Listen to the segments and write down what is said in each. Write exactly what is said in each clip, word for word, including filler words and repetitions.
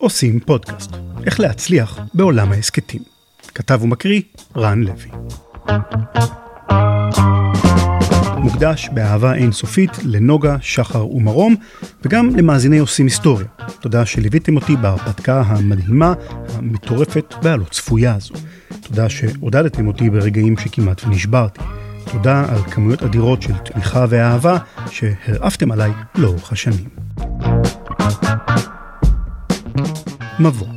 עושים פודקאסט. איך להצליח בעולם העסקתים. כתב ומקריא רן לוי. מוקדש באהבה אינסופית לנוגה, שחר ומרום, וגם למאזיני עושים היסטוריה. תודה שליוויתם אותי בהרפתקה המדהימה, המטורפת והלא צפויה הזו. תודה שעודדתם אותי ברגעים שכמעט ונשברתי. תודה על כמויות אדירות של תמיכה ואהבה שהרעפתם עליי לאורך השנים. מבוא.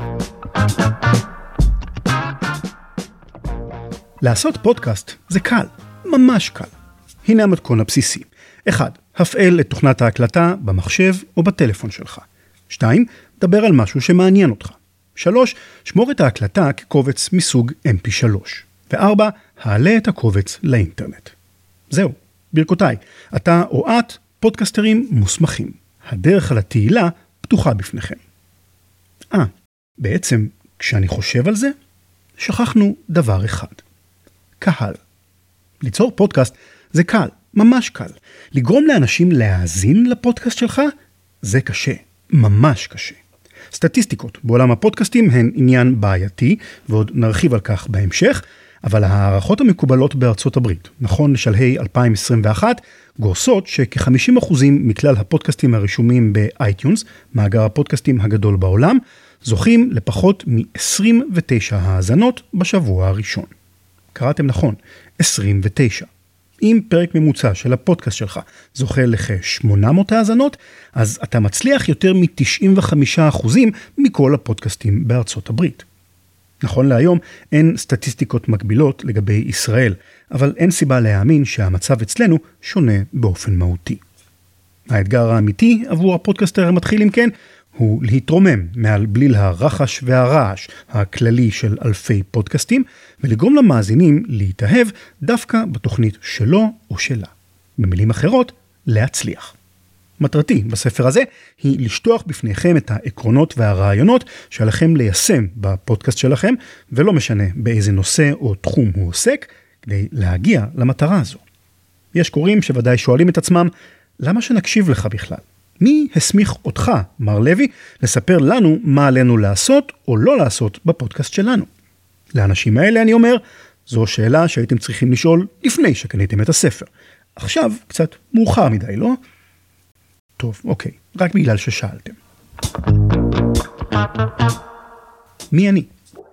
לעשות פודקאסט זה קל, ממש קל. הנה המתכון הבסיסי. אחד, הפעל את תוכנת ההקלטה במחשב או בטלפון שלך. שתיים, דבר על משהו שמעניין אותך. שלוש, שמור את ההקלטה כקובץ מסוג אם פי שלוש. וארבע, העלה את הקובץ לאינטרנט. זהו, ברכותיי. אתה או את פודקסטרים מוסמכים. הדרך על התהילה פתוחה בפניכם. אה, בעצם, כשאני חושב על זה, שכחנו דבר אחד. קהל. ליצור פודקאסט זה קל, ממש קל. לגרום לאנשים להאזין לפודקאסט שלך, זה קשה, ממש קשה. סטטיסטיקות בעולם הפודקאסטים הן עניין בעייתי, ועוד נרחיב על כך בהמשך, אבל הערכות המקובלות בארצות הברית, נכון לשלהי אלפיים עשרים ואחת, גורסות שכ-חמישים אחוז מכלל הפודקאסטים הרשומים באייטיונס, מאגר הפודקאסטים הגדול בעולם, זוכים לפחות מ-עשרים ותשע האזנות בשבוע הראשון. קראתם נכון, עשרים ותשע. אם פרק ממוצע של הפודקאסט שלך זוכה לכ-שמונה מאות האזנות, אז אתה מצליח יותר מ-תשעים וחמישה אחוז מכל הפודקאסטים בארצות הברית. נכון להיום אין סטטיסטיקות מקבילות לגבי ישראל, אבל אין סיבה להאמין שהמצב אצלנו שונה באופן מהותי. האתגר האמיתי עבור הפודקאסטר המתחיל אם כן, הוא להתרומם מעל בליל הרחש והרעש הכללי של אלפי פודקאסטים, ולגרום למאזינים להתאהב דווקא בתוכנית שלו או שלה. במילים אחרות, להצליח. מטרתי בספר הזה היא לשטוח בפניכם את העקרונות והרעיונות שעליכם ליישם בפודקאסט שלכם, ולא משנה באיזה נושא או תחום הוא עוסק, כדי להגיע למטרה הזו. יש קוראים שוודאי שואלים את עצמם, למה שנקשיב לך בכלל? מי הסמיך אותך, מר לוי, לספר לנו מה עלינו לעשות או לא לעשות בפודקאסט שלנו? לאנשים האלה אני אומר, זו שאלה שהייתם צריכים לשאול לפני שקניתם את הספר. עכשיו קצת מאוחר מדי, לא? טוב, אוקיי, רק בגלל ששאלתם. מי אני?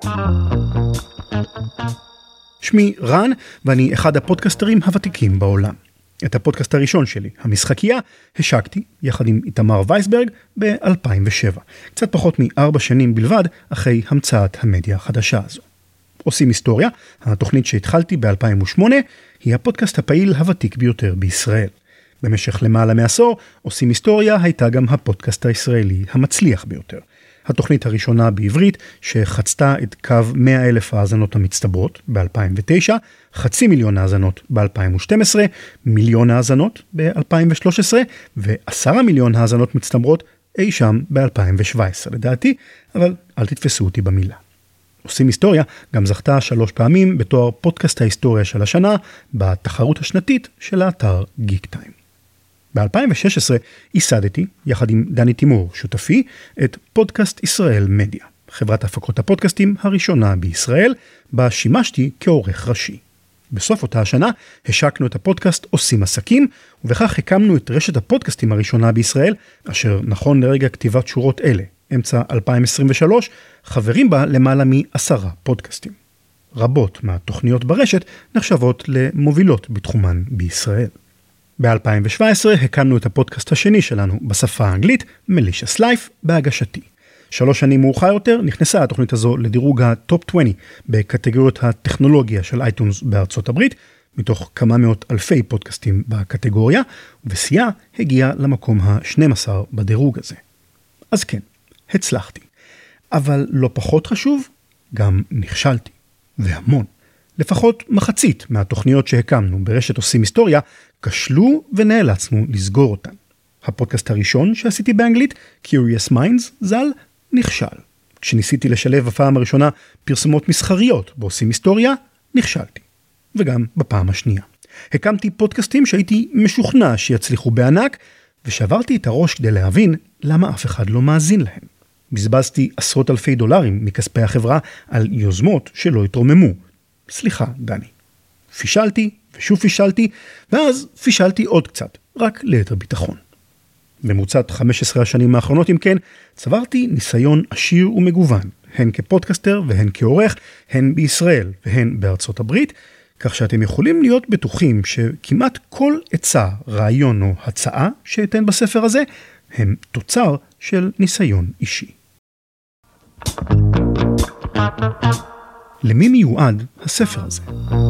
שמי רן, ואני אחד הפודקסטרים הוותיקים בעולם. את הפודקאסט הראשון שלי, המשחקייה, השקתי, יחד עם איתמר וייסברג, ב-אלפיים ושבע. קצת פחות מארבע שנים בלבד, אחרי המצאת המדיה החדשה הזו. עושים היסטוריה, התוכנית שהתחלתי ב-אלפיים ושמונה, היא הפודקאסט הפעיל הוותיק ביותר בישראל. במשך למעלה מעשור, עושים היסטוריה הייתה גם הפודקאסט הישראלי המצליח ביותר. התוכנית הראשונה בעברית שחצתה את קו מאה אלף האזנות המצטברות ב-אלפיים ותשע, חצי מיליון האזנות ב-אלפיים ושתים עשרה, מיליון האזנות ב-אלפיים ושלוש עשרה ועשרה מיליון האזנות מצטברות אי שם ב-אלפיים ושבע עשרה לדעתי, אבל אל תתפסו אותי במילה. עושים היסטוריה גם זכתה שלוש פעמים בתואר פודקאסט ההיסטוריה של השנה בתחרות השנתית של האתר גיק טיים. ב-אלפיים ושש עשרה ייסדתי, יחד עם דני תימור, שותפי, את פודקאסט ישראל מדיה, חברת הפקות הפודקאסטים הראשונה בישראל, בה שימשתי כעורך ראשי. בסוף אותה השנה השקנו את הפודקאסט עושים עסקים, ובכך הקמנו את רשת הפודקאסטים הראשונה בישראל, אשר נכון לרגע כתיבת שורות אלה, אמצע אלפיים עשרים ושלוש, חברים בה למעלה מעשרה פודקאסטים. רבות מהתוכניות ברשת נחשבות למובילות בתחומן בישראל. ב-אלפיים ושבע עשרה הקמנו את הפודקאסט השני שלנו בשפה האנגלית, Malicious Life, בהגשתי. שלוש שנים מאוחר יותר נכנסה התוכנית הזו לדירוג הטופ עשרים בקטגוריות הטכנולוגיה של אייטונס בארצות הברית, מתוך כמה מאות אלפי פודקאסטים בקטגוריה, ובשיאה הגיעה למקום ה-שנים עשר בדירוג הזה. אז כן, הצלחתי. אבל לא פחות חשוב, גם נכשלתי. והמון. לפחות מחצית מהתוכניות שהקמנו ברשת עושים היסטוריה, כשלו ונאלצנו לסגור אותן. הפודקאסט הראשון שעשיתי באנגלית, Curious Minds, ז"ל, נכשל. כשניסיתי לשלב בפעם הראשונה פרסומות מסחריות בעושים היסטוריה, נכשלתי. וגם בפעם השנייה. הקמתי פודקאסטים שהייתי משוכנע שיצליחו בענק, ושברתי את הראש כדי להבין למה אף אחד לא מאזין להם. בזבזתי עשרות אלפי דולרים מכספי החברה על יוזמות שלא התרוממו. סליחה, דני. פישלתי ושוב פישלתי, ואז פישלתי עוד קצת, רק ליתר ביטחון. בממוצע חמש עשרה השנים האחרונות, אם כן, צברתי ניסיון עשיר ומגוון, הן כפודקסטר והן כעורך, הן בישראל והן בארצות הברית, כך שאתם יכולים להיות בטוחים שכמעט כל עצה, רעיון או הצעה שאתן בספר הזה, הם תוצר של ניסיון אישי. למי מיועד הספר הזה?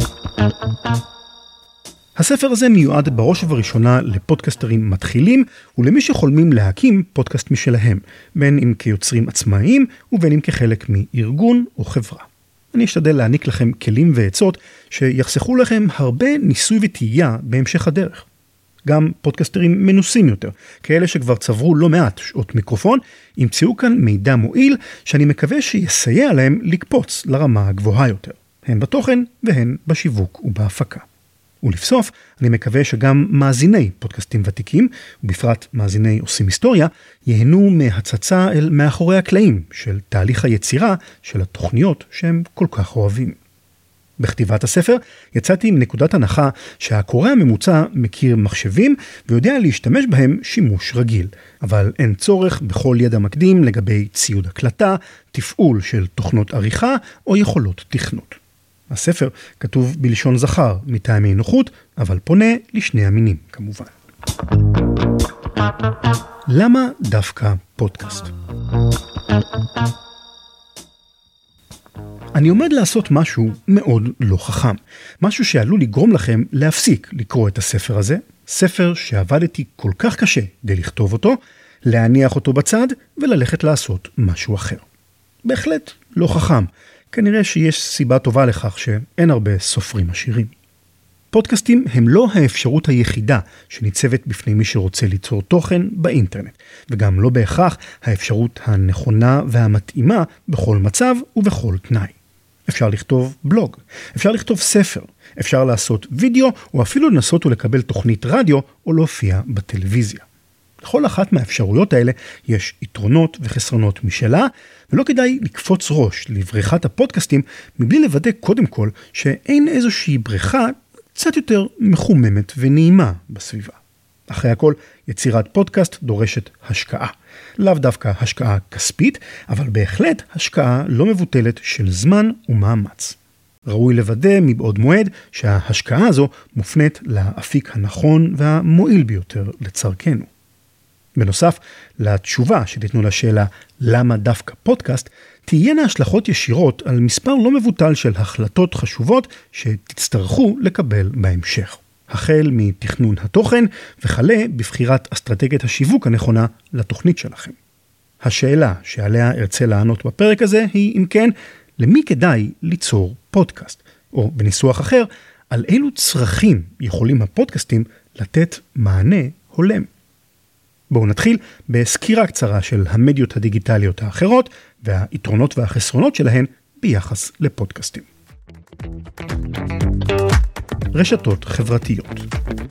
הספר הזה מיועד בראש ובראשונה לפודקסטרים מתחילים ולמי שחולמים להקים פודקאסט משלהם, בין אם כיוצרים עצמאיים ובין אם כחלק מארגון או חברה. אני אשתדל להעניק לכם כלים ועצות שיחסכו לכם הרבה ניסוי וטעייה בהמשך הדרך. גם פודקסטרים מנוסים יותר, כאלה שכבר צברו לא מעט שעות מיקרופון, ימצאו כאן מידע מועיל שאני מקווה שיסייע להם לקפוץ לרמה הגבוהה יותר, הן בתוכן והן בשיווק ובהפקה. ולבסוף, אני מקווה שגם מאזיני פודקאסטים ותיקים, ובפרט מאזיני עושים היסטוריה, ייהנו מהצצה אל מאחורי הקלעים של תהליך היצירה של התוכניות שהם כל כך אוהבים. בכתיבת הספר יצאתי עם נקודת הנחה שהקורא הממוצע מכיר מחשבים ויודע להשתמש בהם שימוש רגיל, אבל אין צורך בכל ידע מקדים לגבי ציוד הקלטה, תפעול של תוכנות עריכה או יכולות תכנות. הספר כתוב בלשון זכר מטעמי נוחות, אבל פונה לשני המינים כמובן. למה דווקא פודקאסט? אני עומד לעשות משהו מאוד לא חכם, משהו שעלול לגרום לכם להפסיק לקרוא את הספר הזה, ספר שעבדתי כל כך קשה כדי לכתוב אותו, להניח אותו בצד וללכת לעשות משהו אחר. בהחלט לא חכם. כנראה שיש סיבה טובה לכך שאין הרבה סופרים עשירים. פודקאסטים הם לא האפשרות היחידה שניצבת בפני מי שרוצה ליצור תוכן באינטרנט, וגם לא בהכרח האפשרות הנכונה והמתאימה בכל מצב ובכל תנאי. אפשר לכתוב בלוג, אפשר לכתוב ספר, אפשר לעשות וידאו או אפילו לנסות ולקבל תוכנית רדיו או להופיע בטלוויזיה. לכל אחת מהאפשרויות האלה יש יתרונות וחסרונות משלה, ולא כדאי לקפוץ ראש לבריכת הפודקאסטים מבלי לוודא קודם כל שאין איזושהי בריכה קצת יותר מחוממת ונעימה בסביבה. אחרי הכל, יצירת פודקאסט דורשת השקעה. לאו דווקא השקעה כספית, אבל בהחלט השקעה לא מבוטלת של זמן ומאמץ. ראוי לוודא מבעוד מועד שההשקעה הזו מופנית לאפיק הנכון והמועיל ביותר לצרכנו. בנוסף, לתשובה שתיתנו לשאלה למה דווקא פודקאסט, תהיינה השלכות ישירות על מספר לא מבוטל של החלטות חשובות שתצטרכו לקבל בהמשך. החל מתכנון התוכן וכלה בבחירת אסטרטגיית השיווק הנכונה לתוכנית שלכם. השאלה שעליה ארצה לענות בפרק הזה היא, אם כן, למי כדאי ליצור פודקאסט? או בניסוח אחר, על אילו צרכים יכולים הפודקאסטים לתת מענה הולם? בואו נתחיל בסקירה קצרה של המדיות הדיגיטליות האחרות והיתרונות והחסרונות שלהן ביחס לפודקאסטים. רשתות חברתיות.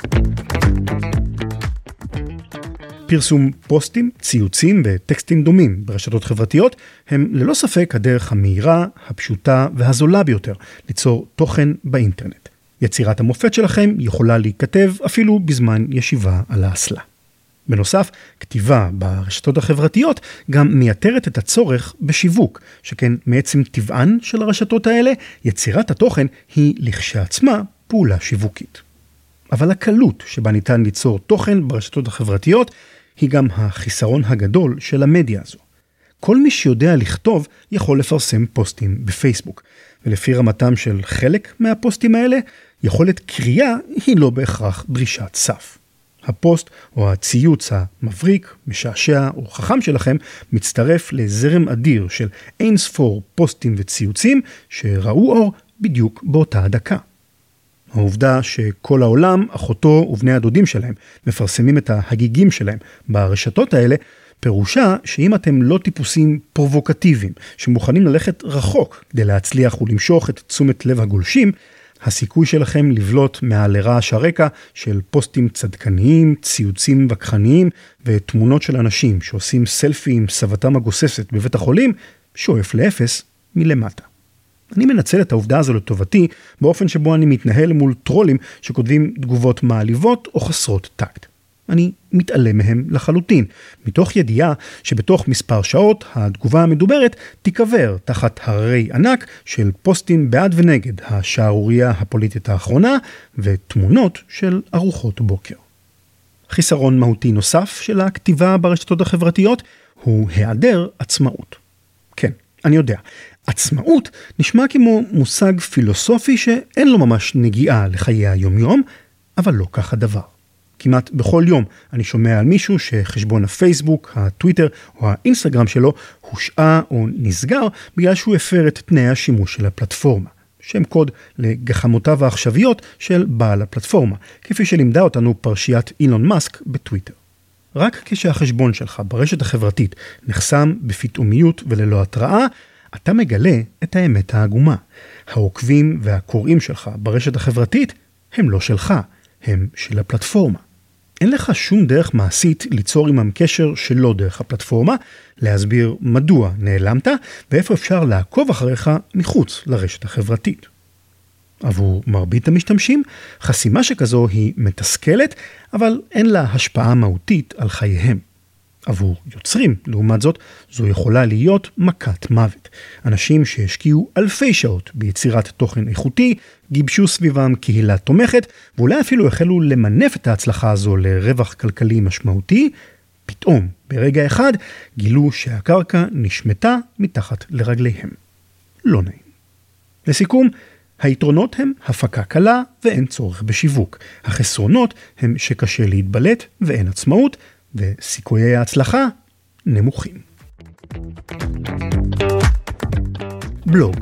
פרסום פוסטים, ציוצים וטקסטים דומים ברשתות חברתיות הם ללא ספק הדרך המהירה, הפשוטה והזולה ביותר ליצור תוכן באינטרנט. יצירת המופת שלכם יכולה להיכתב אפילו בזמן ישיבה על האסלה. בנוסף, כתיבה ברשתות החברתיות גם מייתרת את הצורך בשיווק, שכן מעצם טבען של הרשתות האלה, יצירת התוכן היא לכשעצמה פעולה שיווקית. אבל הקלות שבה ניתן ליצור תוכן ברשתות החברתיות, היא גם החיסרון הגדול של המדיה הזו. כל מי שיודע לכתוב יכול לפרסם פוסטים בפייסבוק, ולפי רמתם של חלק מהפוסטים האלה, יכולת קריאה היא לא בהכרח דרישת סף. הפוסט או הציוץ המבריק, משעשע או חכם שלכם מצטרף לזרם אדיר של אין ספור פוסטים וציוצים שראו אור בדיוק באותה הדקה. העובדה שכל העולם, אחותו ובני הדודים שלהם, מפרסמים את ההגיגים שלהם ברשתות האלה, פירושה שאם אתם לא טיפוסים פרובוקטיביים, שמוכנים ללכת רחוק כדי להצליח ולמשוך את תשומת לב הגולשים, הסיכוי שלכם לבלוט מעל לרעש הרקע של פוסטים צדקניים, ציוצים וכחניים ותמונות של אנשים שעושים סלפי עם סבתם הגוססת בבית החולים, שואף לאפס מלמטה. אני מנצל את העובדה הזו לטובתי באופן שבו אני מתנהל מול טרולים שכותבים תגובות מעליבות או חסרות טקט. אני מתעלם מהם לחלוטין, מתוך ידיעה שבתוך מספר שעות התגובה המדוברת תיקבר תחת הררי ענק של פוסטים בעד ונגד השערוריה הפוליטית האחרונה ותמונות של ארוחות בוקר. חיסרון מהותי נוסף של הכתיבה ברשתות החברתיות הוא היעדר עצמאות. כן, אני יודע, עצמאות נשמע כמו מושג פילוסופי שאין לו ממש נגיעה לחיי היום-יום, אבל לא כך הדבר. כמעט בכל יום אני שומע על מישהו שחשבון הפייסבוק, הטוויטר או האינסטגרם שלו הושעה או נסגר בגלל שהוא הפר את תנאי השימוש של הפלטפורמה. שם קוד לגחמותיו העכשוויות של בעל הפלטפורמה, כפי שלימדה אותנו פרשיית אילון מאסק בטוויטר. רק כשהחשבון שלך ברשת החברתית נחסם בפתאומיות וללא התראה, אתה מגלה את האמת העגומה. העוקבים והקוראים שלך ברשת החברתית הם לא שלך, הם של הפלטפורמה. אין לך שום דרך מעשית ליצור עמם קשר שלא דרך הפלטפורמה, להסביר מדוע נעלמת ואיפה אפשר לעקוב אחריך מחוץ לרשת החברתית. עבור מרבית המשתמשים, חסימה שכזו היא מתסכלת, אבל אין לה השפעה מהותית על חייהם. עבור יוצרים, לעומת זאת, זו יכולה להיות מכת מוות. אנשים שהשקיעו אלפי שעות ביצירת תוכן איכותי, גיבשו סביבם קהילה תומכת, ואולי אפילו החלו למנף את ההצלחה הזו לרווח כלכלי משמעותי, פתאום, ברגע אחד, גילו שהקרקע נשמטה מתחת לרגליהם. לא נעים. לסיכום, היתרונות הם הפקה קלה ואין צורך בשיווק. החסרונות הם שקשה להתבלט ואין עצמאות, וסיכויי ההצלחה נמוכים. בלוג.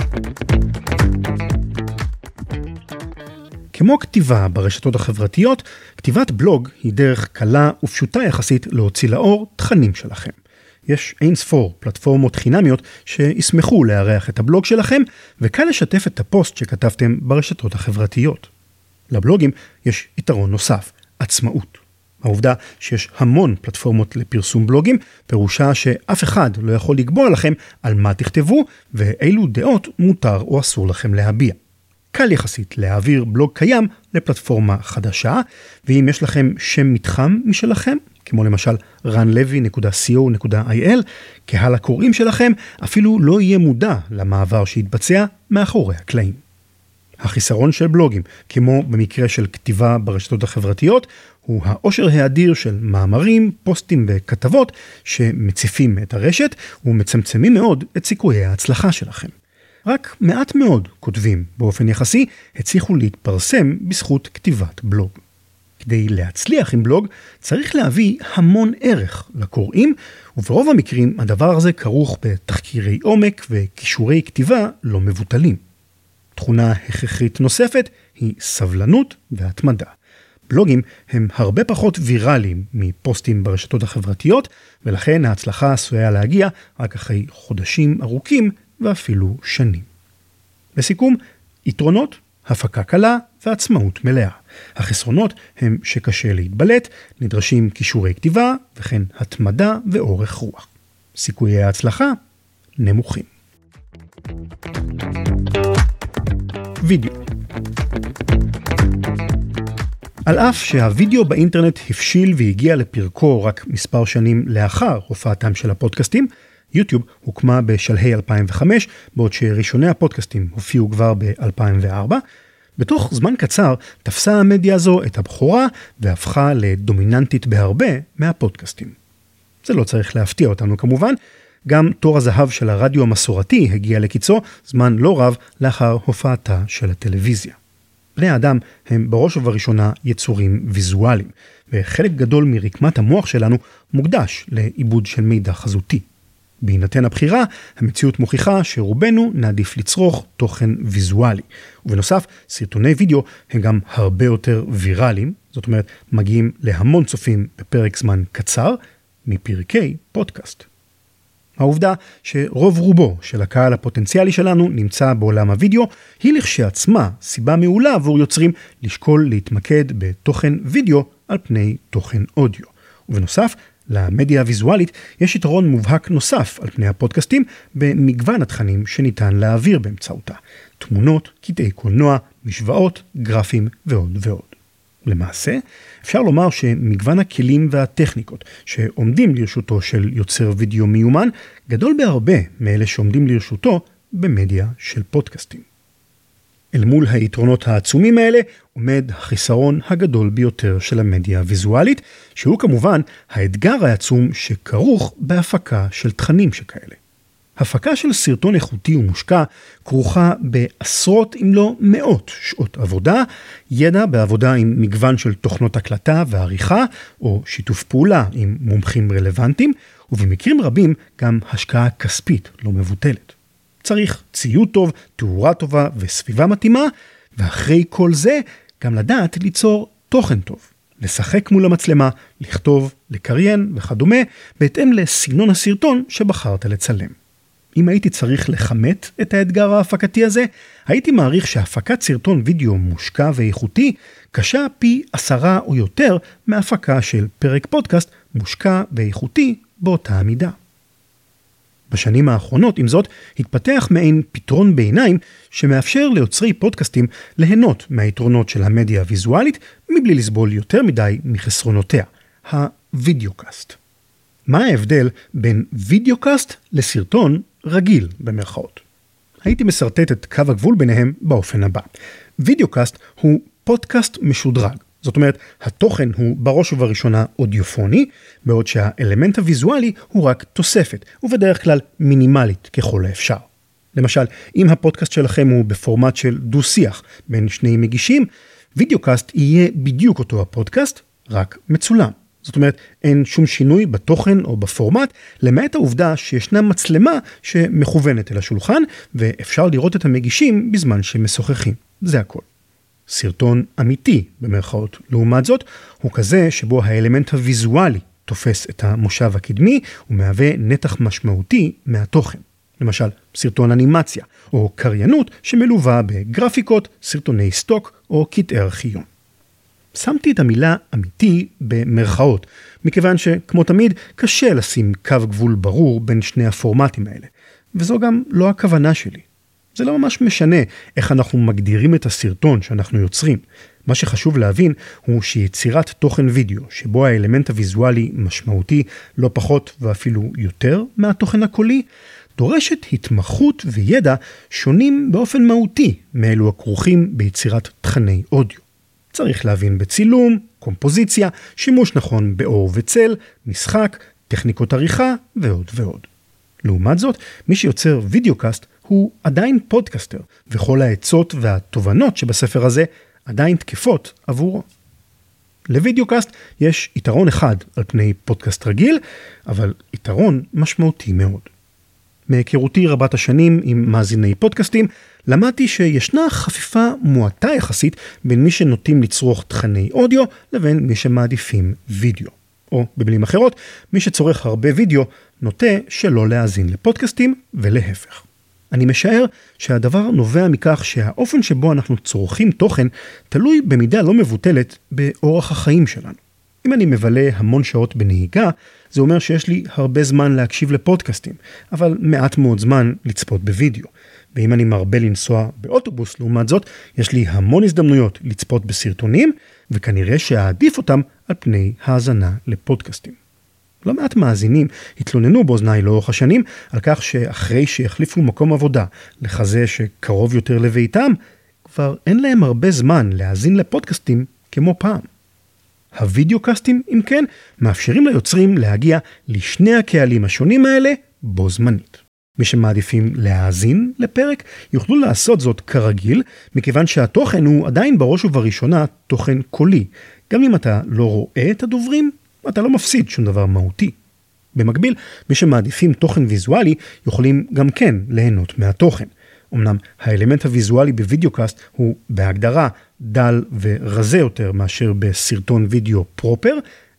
כמו כתיבה ברשתות החברתיות, כתיבת בלוג היא דרך קלה ופשוטה יחסית להוציא לאור תכנים שלכם. יש אין ספור פלטפורמות חינמיות שישמחו לארח את הבלוג שלכם, וקל לשתף את הפוסט שכתבתם ברשתות החברתיות. לבלוגים יש יתרון נוסף, עצמאות. העובדה שיש המון פלטפורמות לפרסום בלוגים, פירושה שאף אחד לא יכול לקבוע לכם על מה תכתבו, ואילו דעות מותר או אסור לכם להביע. קל יחסית להעביר בלוג קיים לפלטפורמה חדשה, ואם יש לכם שם מתחם משלכם, כמו למשל רן לוי נקודה סי או נקודה איי אל, קהל הקוראים שלכם אפילו לא יהיה מודע למעבר שהתבצע מאחורי הקלעים. החיסרון של בלוגים, כמו במקרה של כתיבה ברשתות החברתיות, הוא העושר האדיר של מאמרים, פוסטים וכתבות שמציפים את הרשת ומצמצמים מאוד את סיכויי ההצלחה שלכם. רק מעט מאוד כותבים באופן יחסי הצליחו להתפרסם בזכות כתיבת בלוג. כדי להצליח עם בלוג צריך להביא המון ערך לקוראים, וברוב המקרים הדבר הזה כרוך בתחקירי עומק וכישורי כתיבה לא מבוטלים. תכונה הכרחית נוספת היא סבלנות והתמדה. בלוגים הם הרבה פחות ויראליים מפוסטים ברשתות החברתיות, ולכן ההצלחה עשויה להגיע רק אחרי חודשים ארוכים ואפילו שנים. לסיכום, יתרונות, הפקה קלה ועצמאות מלאה. החסרונות הם שקשה להתבלט, נדרשים כישורי כתיבה וכן התמדה ואורך רוח. סיכויי ההצלחה נמוכים. וידאו. על אף שהווידאו באינטרנט הפשיל והגיע לפרקו רק מספר שנים לאחר הופעתם של הפודקאסטים, יוטיוב הוקמה בשלהי אלפיים וחמש, בעוד שראשוני הפודקאסטים הופיעו כבר ב-אלפיים וארבע. בתוך זמן קצר תפסה המדיה הזו את הבכורה והפכה לדומיננטית בהרבה מהפודקאסטים. זה לא צריך להפתיע אותנו כמובן, גם תור הזהב של הרדיו המסורתי הגיע לקיצו זמן לא רב לאחר הופעתה של הטלוויזיה. בני האדם הם בראש ובראשונה יצורים ויזואליים, וחלק גדול מרקמת המוח שלנו מוקדש לעיבוד של מידע חזותי. בהינתן הבחירה, המציאות מוכיחה שרובנו נעדיף לצרוך תוכן ויזואלי. ובנוסף, סרטוני וידאו הם גם הרבה יותר ויראליים, זאת אומרת, מגיעים להמון צופים בפרק זמן קצר, מפרקי פודקאסט. העובדה שרוב רובו של הקהל הפוטנציאלי שלנו נמצא בעולם הוידאו, היא לכשעצמה סיבה מעולה עבור יוצרים לשקול להתמקד בתוכן וידאו על פני תוכן אודיו. ובנוסף, למדיה הוויזואלית יש יתרון מובהק נוסף על פני הפודקאסטים במגוון התכנים שניתן להעביר באמצעותה. תמונות, קטעי קולנוע, משוואות, גרפים ועוד ועוד. למעשה, אפשר לומר שמגוון הכלים והטכניקות שעומדים לרשותו של יוצר וידאו מיומן, גדול בהרבה מאלה שעומדים לרשותו במדיה של פודקאסטים. אל מול היתרונות העצומים האלה עומד החיסרון הגדול ביותר של המדיה הוויזואלית, שהוא כמובן האתגר העצום שכרוך בהפקה של תכנים שכאלה. הפקה של סרטון איכותי ומושקע כרוכה בעשרות אם לא מאות שעות עבודה, ידע בעבודה עם מגוון של תוכנות הקלטה ועריכה, או שיתוף פעולה עם מומחים רלוונטיים, ובמקרים רבים גם השקעה כספית לא מבוטלת. צריך ציוד טוב, תאורה טובה וסביבה מתאימה, ואחרי כל זה גם לדעת ליצור תוכן טוב. לשחק מול המצלמה, לכתוב, לקריין וכדומה, בהתאם לסגנון הסרטון שבחרת לצלם. אם הייתי צריך לחמת את האתגר ההפקתי הזה, הייתי מעריך שהפקת סרטון וידאו מושקע ואיכותי קשה פי עשרה או יותר מהפקה של פרק פודקאסט מושקע ואיכותי באותה המידה. בשנים האחרונות, עם זאת, התפתח מעין פתרון ביניים שמאפשר ליוצרי פודקאסטים ליהנות מהיתרונות של המדיה הוויזואלית מבלי לסבול יותר מדי מחסרונותיה, הווידאוקאסט. מה ההבדל בין וידאוקאסט לסרטון רגיל במרכאות? הייתי מסרטט את קו הגבול ביניהם באופן הבא. וידאוקאסט הוא פודקאסט משודרג. זאת אומרת, התוכן הוא בראש ובראשונה אודיופוני, בעוד שהאלמנט הוויזואלי הוא רק תוספת, ובדרך כלל מינימלית ככל האפשר. למשל, אם הפודקאסט שלכם הוא בפורמט של דו-שיח בין שני מגישים, וידאוקאסט יהיה בדיוק אותו הפודקאסט, רק מצולם. זאת אומרת, אין שום שינוי בתוכן או בפורמט, למעט העובדה שישנה מצלמה שמכוונת אל השולחן, ואפשר לראות את המגישים בזמן שמשוחחים. זה הכל. סרטון אמיתי, במרכאות, לעומת זאת, הוא כזה שבו האלמנט הוויזואלי תופס את המושב הקדמי, ומהווה נתח משמעותי מהתוכן. למשל, סרטון אנימציה, או קריינות שמלווה בגרפיקות, סרטוני סטוק, או קטעי ארכיון. שמתי את המילה אמיתי במרכאות, מכיוון שכמו תמיד קשה לשים קו גבול ברור בין שני הפורמטים האלה, וזו גם לא הכוונה שלי. זה לא ממש משנה איך אנחנו מגדירים את הסרטון שאנחנו יוצרים. מה שחשוב להבין הוא שיצירת תוכן וידאו, שבו האלמנט הוויזואלי משמעותי לא פחות ואפילו יותר מהתוכן הקולי, דורשת התמחות וידע שונים באופן מהותי מאלו הכרוכים ביצירת תכני אודיו. צריך להבין בצילום, קומפוזיציה, שימוש נכון באור וצל, משחק, טכניקות עריכה ועוד ועוד. לעומת זאת, מי שיוצר וידאוקאסט הוא עדיין פודקאסטר, וכל העצות והתובנות שבספר הזה עדיין תקפות עבורו. לוידאוקאסט יש יתרון אחד על פני פודקאסט רגיל, אבל יתרון משמעותי מאוד. מהיכרותי רבת השנים עם מאזיני פודקאסטים, למדתי שישנה חפיפה מועטה יחסית בין מי שנוטים לצרוך תכני אודיו לבין מי שמעדיפים וידאו. או במילים אחרות, מי שצורך הרבה וידאו נוטה שלא להאזין לפודקאסטים ולהפך. אני משער שהדבר נובע מכך שהאופן שבו אנחנו צורכים תוכן תלוי במידה לא מבוטלת באורח החיים שלנו. אם אני מבלה המון שעות בנהיגה, זה אומר שיש לי הרבה זמן להקשיב לפודקאסטים, אבל מעט מאוד זמן לצפות בווידאו. ואם אני מרבה לנסוע באוטובוס, לעומת זאת, יש לי המון הזדמנויות לצפות בסרטונים, וכנראה שהעדיף אותם על פני האזנה לפודקאסטים. לא מעט מאזינים התלוננו באוזניי לאורך השנים על כך שאחרי שהחליפו מקום עבודה לחזה שקרוב יותר לביתם, כבר אין להם הרבה זמן להאזין לפודקאסטים כמו פעם. הווידאוקאסטים, אם כן, מאפשרים ליוצרים להגיע לשני הקהלים השונים האלה בו זמנית. מי שמעדיפים להאזין לפרק יוכלו לעשות זאת כרגיל, מכיוון שהתוכן הוא עדיין בראש ובראשונה תוכן קולי. גם אם אתה לא רואה את הדוברים, אתה לא מפסיד שום דבר מהותי. במקביל, מי שמעדיפים תוכן ויזואלי יכולים גם כן ליהנות מהתוכן. אמנם האלמנט הוויזואלי בווידאוקאסט הוא בהגדרה דל ורזה יותר מאשר בסרטון וידאו פרופר,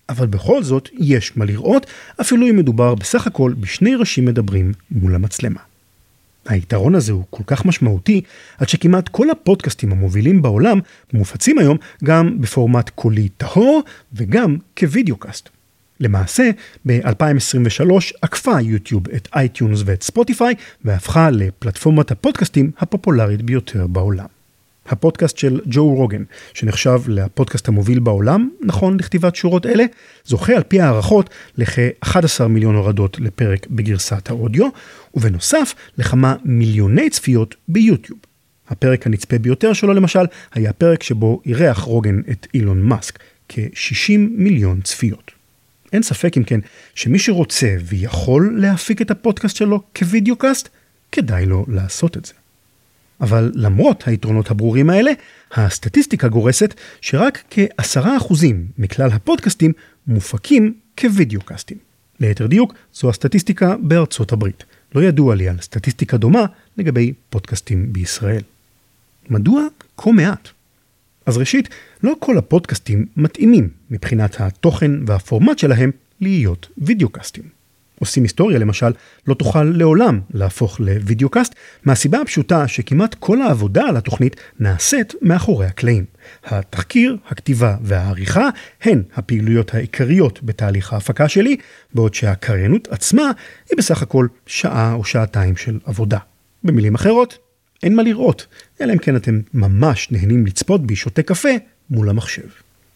אבל בכל זאת יש מה לראות, אפילו אם מדובר בסך הכל בשני ראשים מדברים מול המצלמה. היתרון הזה הוא כל כך משמעותי, עד שכמעט כל הפודקאסטים המובילים בעולם מופצים היום גם בפורמט קולי טהור וגם כווידאו-קאסט. למעשה, ב-אלפיים עשרים ושלוש עקפה יוטיוב את אייטיונס ואת ספוטיפיי, והפכה לפלטפורמת הפודקאסטים הפופולרית ביותר בעולם. הפודקאסט של ג'ו רוגן, שנחשב לפודקאסט המוביל בעולם, נכון לכתיבת שורות אלה, זוכה על פי הערכות לכ-אחד עשר מיליון הורדות לפרק בגרסת האודיו, ובנוסף לכמה מיליוני צפיות ביוטיוב. הפרק הנצפה ביותר שלו למשל, היה פרק שבו אירח רוגן את אילון מאסק, כ-שישים מיליון צפיות. אין ספק אם כן, שמי שרוצה ויכול להפיק את הפודקאסט שלו כווידאו-קאסט, כדאי לו לעשות את זה. אבל למרות היתרונות הברורים האלה, הסטטיסטיקה גורסת שרק כעשרה אחוזים מכלל הפודקאסטים מופקים כווידאו-קאסטים. ליתר דיוק, זו הסטטיסטיקה בארצות הברית. לא ידוע לי על סטטיסטיקה דומה לגבי פודקאסטים בישראל. מדוע כה מעט? אז ראשית, לא כל הפודקאסטים מתאימים מבחינת התוכן והפורמט שלהם להיות וידאו-קאסטים. עושים היסטוריה למשל לא תוכל לעולם להפוך לוידאו-קאסט, מהסיבה הפשוטה שכמעט כל העבודה על התוכנית נעשית מאחורי הקלעים. התחקיר, הכתיבה והעריכה הן הפעילויות העיקריות בתהליך ההפקה שלי, בעוד שהקריינות עצמה היא בסך הכל שעה או שעתיים של עבודה. במילים אחרות, אין מה לראות, אלא אם כן אתם ממש נהנים לצפות בי שותה קפה מול המחשב.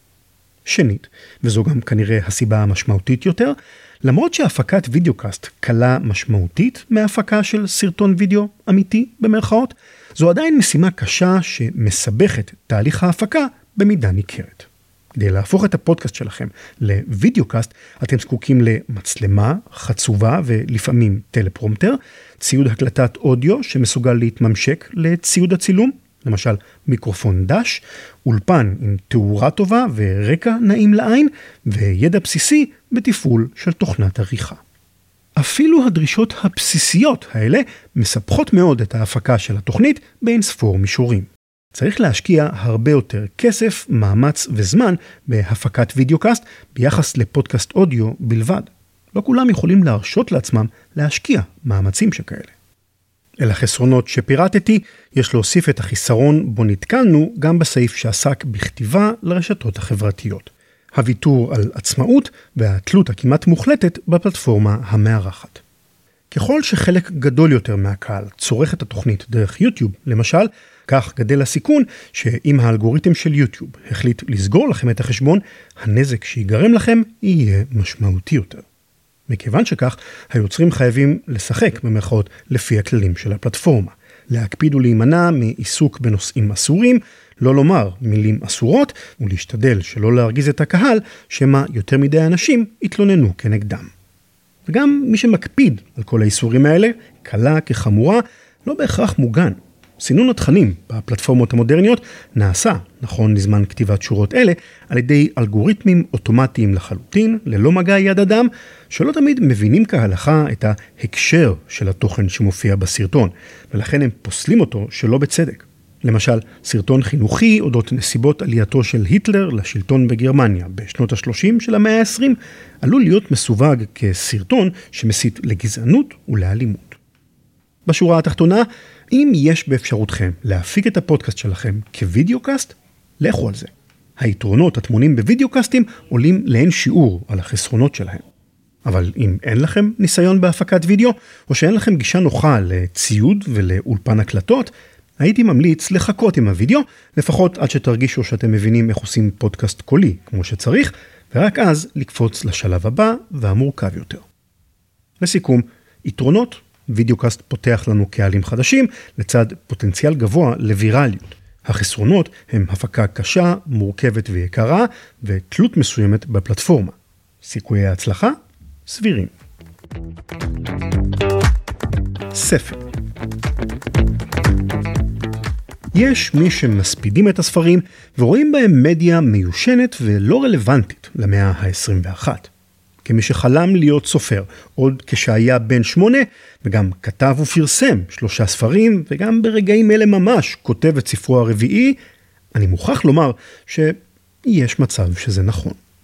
שנית, וזו גם כנראה הסיבה המשמעותית יותר, למרות שהפקת וידאו-קאסט קלה משמעותית מהפקה של סרטון וידאו אמיתי במרכאות, זו עדיין משימה קשה שמסבכת תהליך ההפקה במידה ניכרת. כדי להפוך את הפודקאסט שלכם לוידאו-קאסט, אתם זקוקים למצלמה, חצובה ולפעמים טלפרומטר, ציוד הקלטת אודיו שמסוגל להתממשק לציוד הצילום, למשל מיקרופון דש, אולפן עם תאורה טובה ורקע נעים לעין, וידע בסיסי בתפעול של תוכנת עריכה. אפילו הדרישות הבסיסיות האלה מספחות מאוד את ההפקה של התוכנית באין ספור מישורים. צריך להשקיע הרבה יותר כסף, מאמץ וזמן בהפקת וידאו-קאסט ביחס לפודקאסט אודיו בלבד. לא כולם יכולים להרשות לעצמם להשקיע מאמצים שכאלה. אל החסרונות שפירטתי, יש להוסיף את החיסרון בו נתקלנו גם בסעיף שעסק בכתיבה לרשתות החברתיות. הוויתור על עצמאות והתלות הכמעט מוחלטת בפלטפורמה המארחת. ככל שחלק גדול יותר מהקהל צורך את התוכנית דרך יוטיוב, למשל, כך גדל הסיכון שאם האלגוריתם של יוטיוב החליט לסגור לכם את החשבון, הנזק שיגרם לכם יהיה משמעותי יותר. מכיוון שכך, היוצרים חייבים לשחק במרכאות לפי הכללים של הפלטפורמה. להקפיד ולהימנע מעיסוק בנושאים אסורים, לא לומר מילים אסורות, ולהשתדל שלא להרגיז את הקהל, שמה יותר מדי אנשים יתלוננו כנגדם. וגם מי שמקפיד על כל האיסורים האלה, קלה כחמורה, לא בהכרח מוגן. סינון התכנים בפלטפורמות המודרניות נעשה, נכון לזמן כתיבת שורות אלה, על ידי אלגוריתמים אוטומטיים לחלוטין, ללא מגע יד אדם, שלא תמיד מבינים כהלכה את ההקשר של התוכן שמופיע בסרטון, ולכן הם פוסלים אותו שלא בצדק. למשל, סרטון חינוכי אודות נסיבות עלייתו של היטלר לשלטון בגרמניה בשנות ה-שלושים של המאה ה-עשרים, עלול להיות מסווג כסרטון שמסית לגזענות ולאלימות. בשורה התחתונה, אם יש באפשרותכם להפיק את הפודקאסט שלכם כווידאו-קאסט, לכו על זה. היתרונות הטמונים בווידאו-קאסטים עולים לאין שיעור על החסרונות שלהם. אבל אם אין לכם ניסיון בהפקת וידאו, או שאין לכם גישה נוחה לציוד ולאולפן הקלטות, הייתי ממליץ לחכות עם הוידאו, לפחות עד שתרגישו שאתם מבינים איך עושים פודקאסט קולי כמו שצריך, ורק אז לקפוץ לשלב הבא והמורכב יותר. לסיכום, יתרונות, וידאו-קאסט פותח לנו קהלים חדשים, לצד פוטנציאל גבוה לווירליות. החסרונות הם הפקה קשה, מורכבת ויקרה, ותלות מסוימת בפלטפורמה. סיכויי ההצלחה? סבירים. ספר. יש מי שמספידים את הספרים ורואים בהם מדיה מיושנת ולא רלוונטית למאה ה-עשרים ואחת. כמי שחלם להיות סופר, עוד כשהיה בן שמונה, וגם כתב ופרסם שלושה ספרים, וגם ברגעים אלה ממש כותב את ספרו הרביעי, אני מוכרח לומר שיש מצב שזה נכון.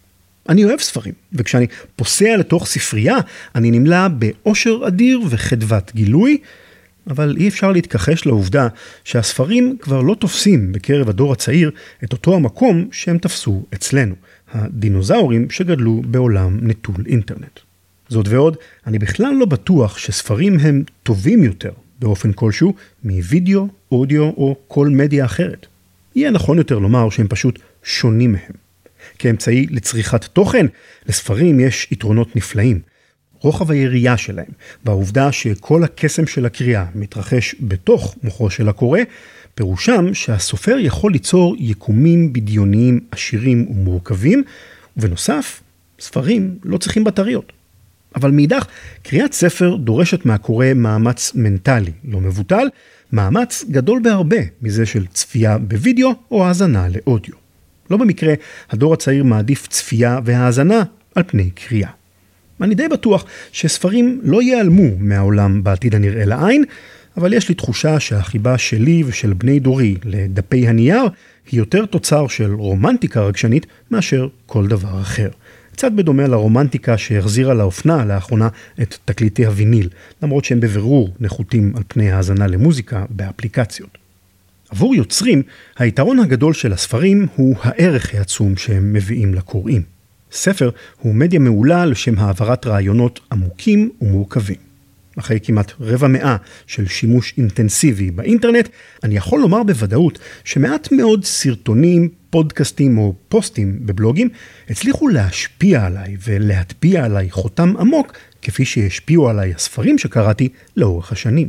אני אוהב ספרים, וכשאני פוסע לתוך ספרייה, אני נמלא באושר אדיר וחדוות גילוי, אבל אי אפשר להתכחש לעובדה שהספרים כבר לא תופסים בקרב הדור הצעיר את אותו המקום שהם תפסו אצלנו, הדינוזאורים שגדלו בעולם נטול אינטרנט. זאת ועוד, אני בכלל לא בטוח שספרים הם טובים יותר באופן כלשהו מווידאו, אודיו או כל מדיה אחרת. יהיה נכון יותר לומר שהם פשוט שונים מהם. כאמצעי לצריכת תוכן, לספרים יש יתרונות נפלאים. רוחב היריעה שלהם, והעובדה שכל הקסם של הקריאה מתרחש בתוך מוחו של הקורא, פירושם שהסופר יכול ליצור יקומים בדיוניים עשירים ומורכבים, ובנוסף, ספרים לא צריכים בטריות. אבל מאידך, קריאת ספר דורשת מהקורא מאמץ מנטלי לא מבוטל, מאמץ גדול בהרבה מזה של צפייה בווידאו או האזנה לאודיו. לא במקרה, הדור הצעיר מעדיף צפייה והאזנה על פני קריאה. אני די בטוח שספרים לא ייעלמו מהעולם בעתיד הנראה לעין, אבל יש לי תחושה שהחיבה שלי ושל בני דורי לדפי הנייר היא יותר תוצר של רומנטיקה רגשנית מאשר כל דבר אחר. קצת בדומה לרומנטיקה שהחזירה לאופנה לאחרונה את תקליטי הוויניל, למרות שהם בבירור נחותים על פני האזנה למוזיקה באפליקציות. עבור יוצרים, היתרון הגדול של הספרים הוא הערך העצום שהם מביאים לקוראים. ספר הוא מדיה מעולה לשם העברת רעיונות עמוקים ומורכבים. אחרי כמעט רבע מאה של שימוש אינטנסיבי באינטרנט, אני יכול לומר בוודאות שמעט מאוד סרטונים, פודקאסטים או פוסטים בבלוגים הצליחו להשפיע עליי ולהטביע עליי חותם עמוק כפי שהשפיעו עליי הספרים שקראתי לאורך השנים.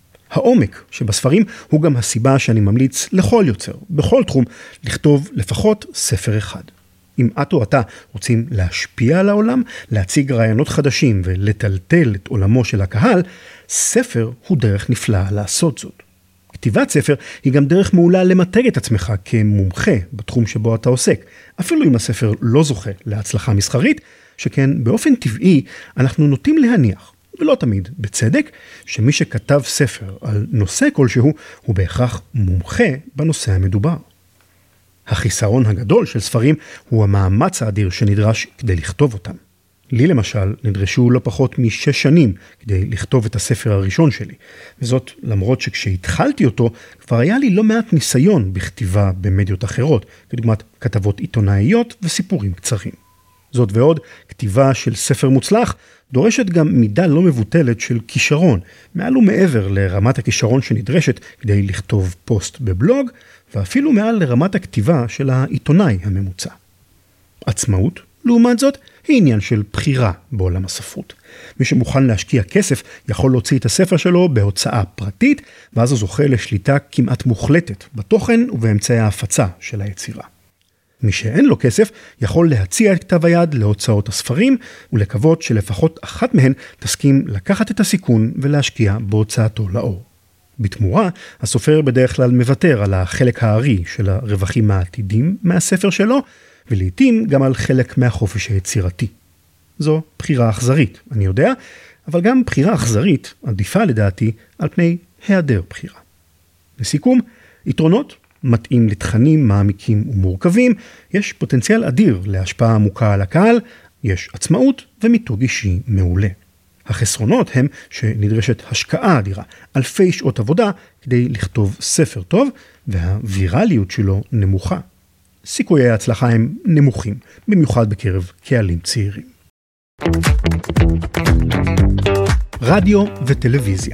העומק שבספרים הוא גם הסיבה שאני ממליץ לכל יוצר, בכל תחום, לכתוב לפחות ספר אחד. אם את או אתה רוצים להשפיע על העולם, להציג רעיונות חדשים ולטלטל את עולמו של הקהל, ספר הוא דרך נפלאה לעשות זאת. כתיבת ספר היא גם דרך מעולה למתג את עצמך כמומחה בתחום שבו אתה עוסק, אפילו אם הספר לא זוכה להצלחה מסחרית, שכן באופן טבעי אנחנו נוטים להניח, ולא תמיד בצדק, שמי שכתב ספר על נושא כלשהו הוא בהכרח מומחה בנושא המדובר. החיסרון הגדול של ספרים הוא המאמץ האדיר שנדרש כדי לכתוב אותם. לי למשל נדרשו לא פחות משש שנים כדי לכתוב את הספר הראשון שלי, וזאת למרות שכשהתחלתי אותו כבר היה לי לא מעט ניסיון בכתיבה במדיות אחרות, כדוגמת כתבות עיתונאיות וסיפורים קצרים. זאת ועוד, כתיבה של ספר מוצלח דורשת גם מידה לא מבוטלת של כישרון, מעל ומעבר לרמת הכישרון שנדרשת כדי לכתוב פוסט בבלוג, ואפילו מעל לרמת הכתיבה של העיתונאי הממוצע. עצמאות, לעומת זאת, היא עניין של בחירה בעולם הספרות. מי שמוכן להשקיע כסף יכול להוציא את הספר שלו בהוצאה פרטית, ואז הוא זוכה לשליטה כמעט מוחלטת בתוכן ובאמצעי ההפצה של היצירה. מי שאין לו כסף יכול להציע את כתב היד להוצאות הספרים, ולקוות שלפחות אחת מהן תסכים לקחת את הסיכון ולהשקיע בהוצאתו לאור. בתמורה, הסופר בדרך כלל מוותר על החלק הארי של הרווחים העתידים מהספר שלו, ולעיתים גם על חלק מהחופש היצירתי. זו בחירה אכזרית, אני יודע, אבל גם בחירה אכזרית עדיפה לדעתי על פני היעדר בחירה. לסיכום, יתרונות מתאים לתכנים מעמיקים ומורכבים, יש פוטנציאל אדיר להשפעה עמוקה על הקהל, יש עצמאות ומיתוג אישי מעולה. החסרונות הם שנדרשת השקעה אדירה, אלפי שעות עבודה כדי לכתוב ספר טוב, והווירליות שלו נמוכה. סיכויי ההצלחה הם נמוכים, במיוחד בקרב קהלים צעירים. רדיו וטלוויזיה.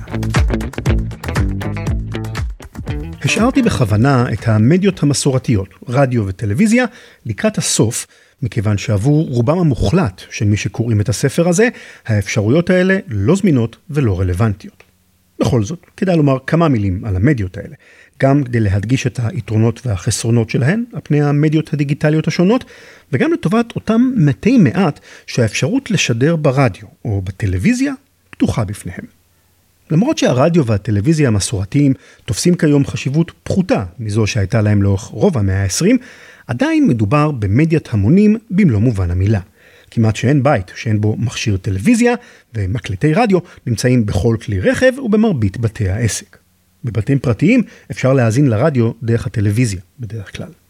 השארתי בכוונה את המדיות המסורתיות, רדיו וטלוויזיה, לקראת הסוף, מכיוון שעבור רובם המוחלט של מי שקוראים את הספר הזה, האפשרויות האלה לא זמינות ולא רלוונטיות. בכל זאת, כדאי לומר כמה מילים על המדיות האלה, גם כדי להדגיש את היתרונות והחסרונות שלהן, על פני המדיות הדיגיטליות השונות, וגם לטובת אותם מתי מעט שהאפשרות לשדר ברדיו או בטלוויזיה פתוחה בפניהם. למרות שהרדיו והטלוויזיה המסורתיים תופסים כיום חשיבות פחותה מזו שהייתה להם לאורך רוב המאה ה-עשרים, עדיין מדובר במדיית המונים במלוא מובן המילה. כמעט שאין בית שאין בו מכשיר טלוויזיה, ומקלטי רדיו נמצאים בכל כלי רכב ובמרבית בתי העסק. בבתים פרטיים אפשר להאזין לרדיו דרך הטלוויזיה בדרך כלל.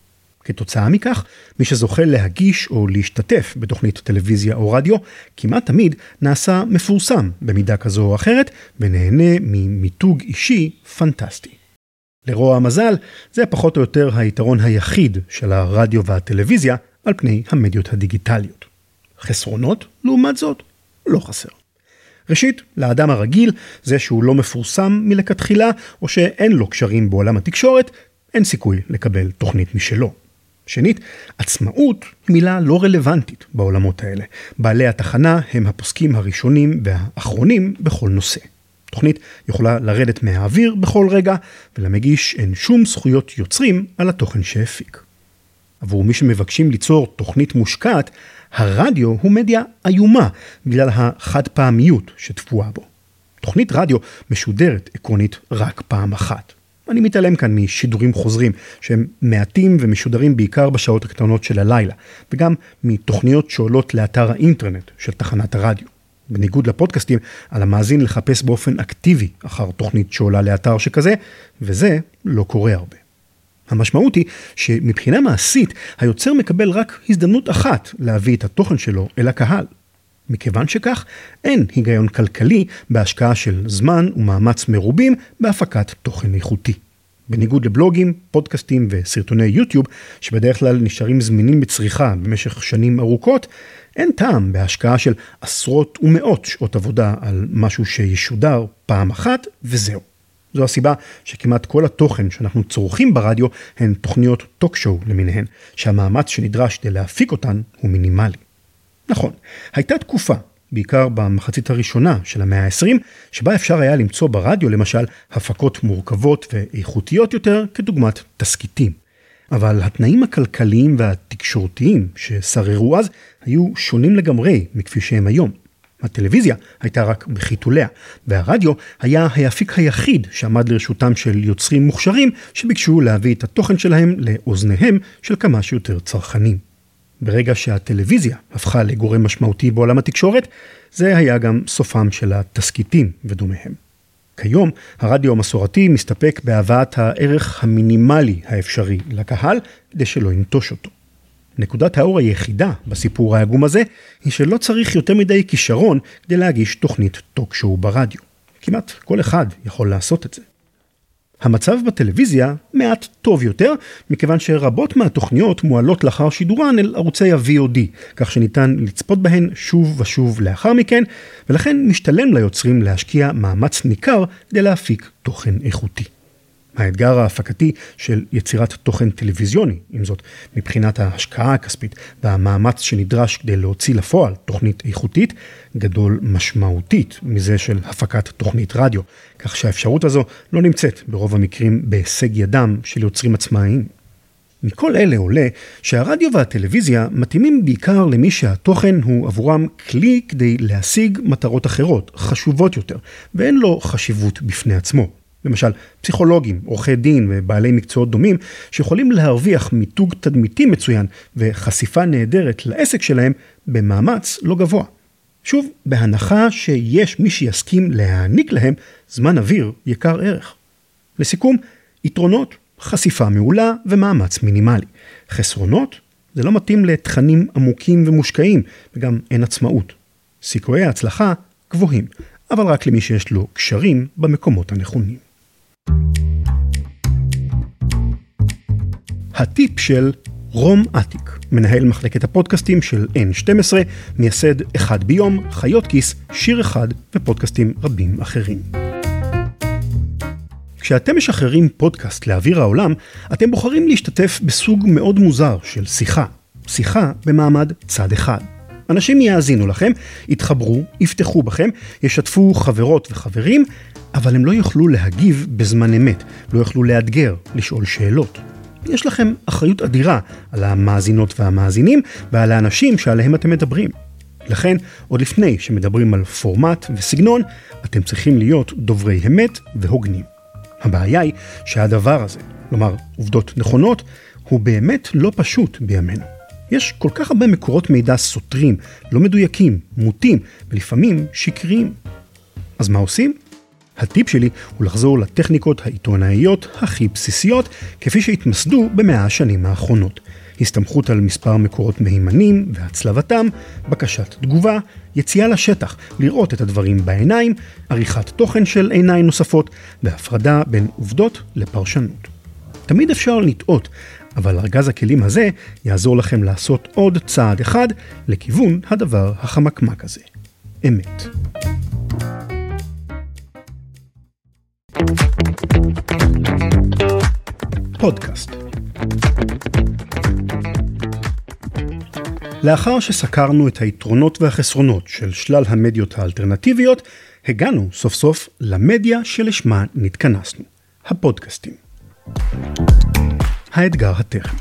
כתוצאה מכך, מי שזוכה להגיש או להשתתף בתוכנית טלוויזיה או רדיו, כמעט תמיד נעשה מפורסם במידה כזו או אחרת, ונהנה ממיתוג אישי פנטסטי. לרוע המזל, זה פחות או יותר היתרון היחיד של הרדיו והטלוויזיה על פני המדיות הדיגיטליות. חסרונות, לעומת זאת, לא חסר. ראשית, לאדם הרגיל, זה שהוא לא מפורסם מלכתחילה, או שאין לו קשרים בעולם התקשורת, אין סיכוי לקבל תוכנית משלו. שנית, עצמאות היא מילה לא רלוונטית בעולמות האלה. בעלי התחנה הם הפוסקים הראשונים והאחרונים בכל נושא. תוכנית יכולה לרדת מהאוויר בכל רגע, ולמגיש אין שום זכויות יוצרים על התוכן שהפיק. עבור מי שמבקשים ליצור תוכנית מושקעת, הרדיו הוא מדיה איומה בגלל החד פעמיות שתפועה בו. תוכנית רדיו משודרת עקרונית רק פעם אחת. אני מתעלם כאן משידורים חוזרים שהם מעטים ומשודרים בעיקר בשעות הקטנות של הלילה, וגם מתוכניות שעולות לאתר האינטרנט של תחנת הרדיו. בניגוד לפודקאסטים, על המאזין לחפש באופן אקטיבי אחר תוכנית שעולה לאתר שכזה, וזה לא קורה הרבה. המשמעות היא שמבחינה מעשית, היוצר מקבל רק הזדמנות אחת להביא את התוכן שלו אל הקהל. מכיוון שכך, אין היגיון כלכלי בהשקעה של זמן ומאמץ מרובים בהפקת תוכן איכותי. בניגוד לבלוגים, פודקאסטים וסרטוני יוטיוב, שבדרך כלל נשארים זמינים בצריכה במשך שנים ארוכות, אין טעם בהשקעה של עשרות ומאות שעות עבודה על משהו שישודר פעם אחת וזהו. זו הסיבה שכמעט כל התוכן שאנחנו צורכים ברדיו הן תוכניות טוק-שואו למיניהן, שהמאמץ שנדרש כדי להפיק אותן הוא מינימלי. נכון, הייתה תקופה, בעיקר במחצית הראשונה של המאה ה-עשרים, שבה אפשר היה למצוא ברדיו למשל הפקות מורכבות ואיכותיות יותר כדוגמת תסקיטים. אבל התנאים הכלכליים והתקשורתיים ששררו אז היו שונים לגמרי מכפי שהם היום. הטלוויזיה הייתה רק בחיתוליה, והרדיו היה היפיק היחיד שעמד לרשותם של יוצרים מוכשרים שביקשו להביא את התוכן שלהם לאוזניהם של כמה שיותר צרכנים. ברגע שהטלוויזיה הפכה לגורם משמעותי בעולם התקשורת, זה היה גם סופם של התסקיטים ודומיהם. כיום הרדיו המסורתי מסתפק בהבאת הערך המינימלי האפשרי לקהל כדי שלא ינטוש אותו. נקודת האור היחידה בסיפור העגום הזה היא שלא צריך יותר מדי כישרון כדי להגיש תוכנית טוק-שואו ברדיו. כמעט כל אחד יכול לעשות את זה. המצב בטלוויזיה מעט טוב יותר, מכיוון שרבות מהתוכניות מועלות לאחר שידורן אל ערוצי ה-וי או די, כך שניתן לצפות בהן שוב ושוב לאחר מכן, ולכן משתלם ליוצרים להשקיע מאמץ ניכר כדי להפיק תוכן איכותי. האתגר ההפקתי של יצירת תוכן טלוויזיוני, עם זאת, מבחינת ההשקעה הכספית והמאמץ שנדרש כדי להוציא לפועל תוכנית איכותית, גדול משמעותית מזה של הפקת תוכנית רדיו, כך שהאפשרות הזו לא נמצאת ברוב המקרים בהישג ידם של יוצרים עצמאיים. מכל אלה עולה שהרדיו והטלוויזיה מתאימים בעיקר למי שהתוכן הוא עבורם כלי כדי להשיג מטרות אחרות, חשובות יותר, ואין לו חשיבות בפני עצמו. למשל, פסיכולוגים, עורכי דין ובעלי מקצועות דומים שיכולים להרוויח מיתוג תדמיתי מצוין וחשיפה נהדרת לעסק שלהם במאמץ לא גבוה. שוב, בהנחה שיש מי שיסכים להעניק להם זמן אוויר יקר ערך. לסיכום, יתרונות, חשיפה מעולה ומאמץ מינימלי. חסרונות, זה לא מתאים לתכנים עמוקים ומושקעים וגם אין עצמאות. סיכויי ההצלחה גבוהים, אבל רק למי שיש לו קשרים במקומות הנכונים. הטיפ של רום עתיק, מנהל מחלקת הפודקאסטים של אן שתים עשרה, מייסד אחד ביום, חיות כיס, שיר אחד ופודקאסטים רבים אחרים. כשאתם משחררים פודקאסט לאוויר העולם, אתם בוחרים להשתתף בסוג מאוד מוזר של שיחה. שיחה במעמד צד אחד. אנשים יאזינו לכם, יתחברו, יפתחו בכם, ישתפו חברות וחברים, אבל הם לא יוכלו להגיב בזמן אמת, לא יוכלו לאתגר, לשאול שאלות. יש לכם אחריות אדירה על המאזינות והמאזינים ועל האנשים שעליהם אתם מדברים. לכן, עוד לפני שמדברים על פורמט וסגנון, אתם צריכים להיות דוברי אמת והוגנים. הבעיה היא שהדבר הזה, כלומר עובדות נכונות, הוא באמת לא פשוט בימינו. יש כל כך הרבה מקורות מידע סותרים, לא מדויקים, מוטים ולפעמים שקריים. אז מה עושים? הטיפ שלי הוא לחזור לטכניקות העיתונאיות הכי בסיסיות, כפי שהתמסדו במאה השנים האחרונות. הסתמכות על מספר מקורות מהימנים והצלבתם, בקשת תגובה, יציאה לשטח, לראות את הדברים בעיניים, עריכת תוכן של עיניים נוספות, והפרדה בין עובדות לפרשנות. תמיד אפשר לטעות, אבל ארגז הכלים הזה יעזור לכם לעשות עוד צעד אחד לכיוון הדבר החמקמק הזה. אמת. פודקאסט. לאחר שסקרנו את היתרונות והחסרונות של שלל המדיות האלטרנטיביות, הגענו סוף סוף למדיה שלשמה נתכנסנו, הפודקאסטים. האתגר הטכני.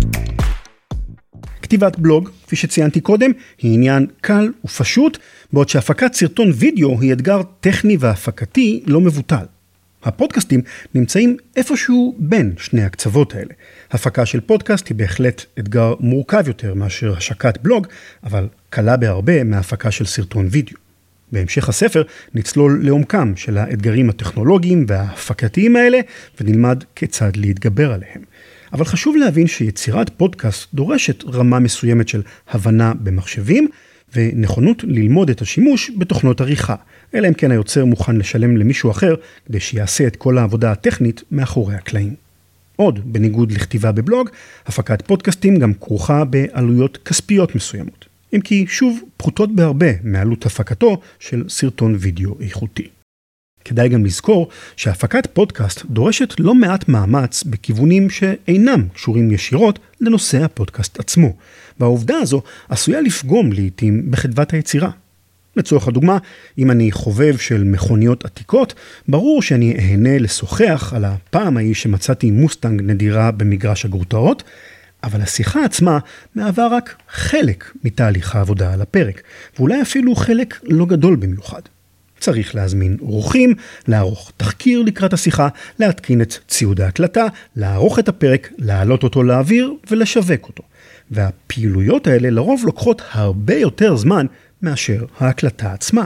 כתיבת בלוג, כפי שציינתי קודם, היא עניין קל ופשוט, בעוד שהפקת סרטון וידאו היא אתגר טכני והפקתי לא מבוטל. הפודקאסטים נמצאים איפשהו בין שני הקצוות האלה. הפקה של פודקאסט היא בהחלט אתגר מורכב יותר מאשר השקת בלוג, אבל קלה בהרבה מההפקה של סרטון וידאו. בהמשך הספר נצלול לעומקם של האתגרים הטכנולוגיים וההפקתיים האלה, ונלמד כיצד להתגבר עליהם. אבל חשוב להבין שיצירת פודקאסט דורשת רמה מסוימת של הבנה במחשבים, ונכונות ללמוד את השימוש בתוכנות עריכה, אלא אם כן היוצר מוכן לשלם למישהו אחר, כדי שיעשה את כל העבודה הטכנית מאחורי הקלעים. עוד, בניגוד לכתיבה בבלוג, הפקת פודקאסטים גם כרוכה בעלויות כספיות מסוימות. אם כי שוב פחותות בהרבה מעלות הפקתו של סרטון וידאו איכותי. כדאי גם לזכור שהפקת פודקאסט דורשת לא מעט מאמץ בכיוונים שאינם קשורים ישירות לנושא הפודקאסט עצמו, והעובדה הזו עשויה לפגום לעתים בחדוות היצירה. לצורך הדוגמה, אם אני חובב של מכוניות עתיקות, ברור שאני אהנה לשוחח על הפעם ההיא שמצאתי מוסטנג נדירה במגרש הגרוטאות, אבל השיחה עצמה מהווה רק חלק מתהליך העבודה על הפרק, ואולי אפילו חלק לא גדול במיוחד. צריך להזמין אורחים, לערוך תחקיר לקראת השיחה, להתקין את ציוד ההקלטה, לערוך את הפרק, להעלות אותו לאוויר ולשווק אותו. והפעילויות האלה לרוב לוקחות הרבה יותר זמן מאשר ההקלטה עצמה.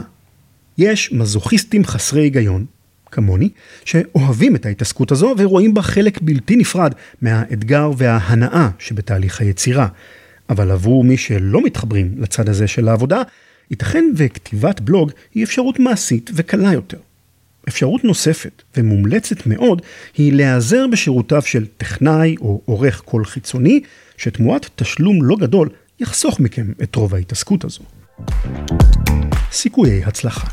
יש מזוכיסטים חסרי היגיון, כמוני, שאוהבים את ההתעסקות הזו ורואים בה חלק בלתי נפרד מהאתגר וההנאה שבתהליך היצירה. אבל עבור מי שלא מתחברים לצד הזה של העבודה, ייתכן וכתיבת בלוג היא אפשרות מעשית וקלה יותר. אפשרות נוספת ומומלצת מאוד היא להיעזר בשירותיו של טכנאי או עורך קול חיצוני, שתמורת תשלום לא גדול יחסוך מכם את רוב ההתעסקות הזו. סיכויי הצלחה.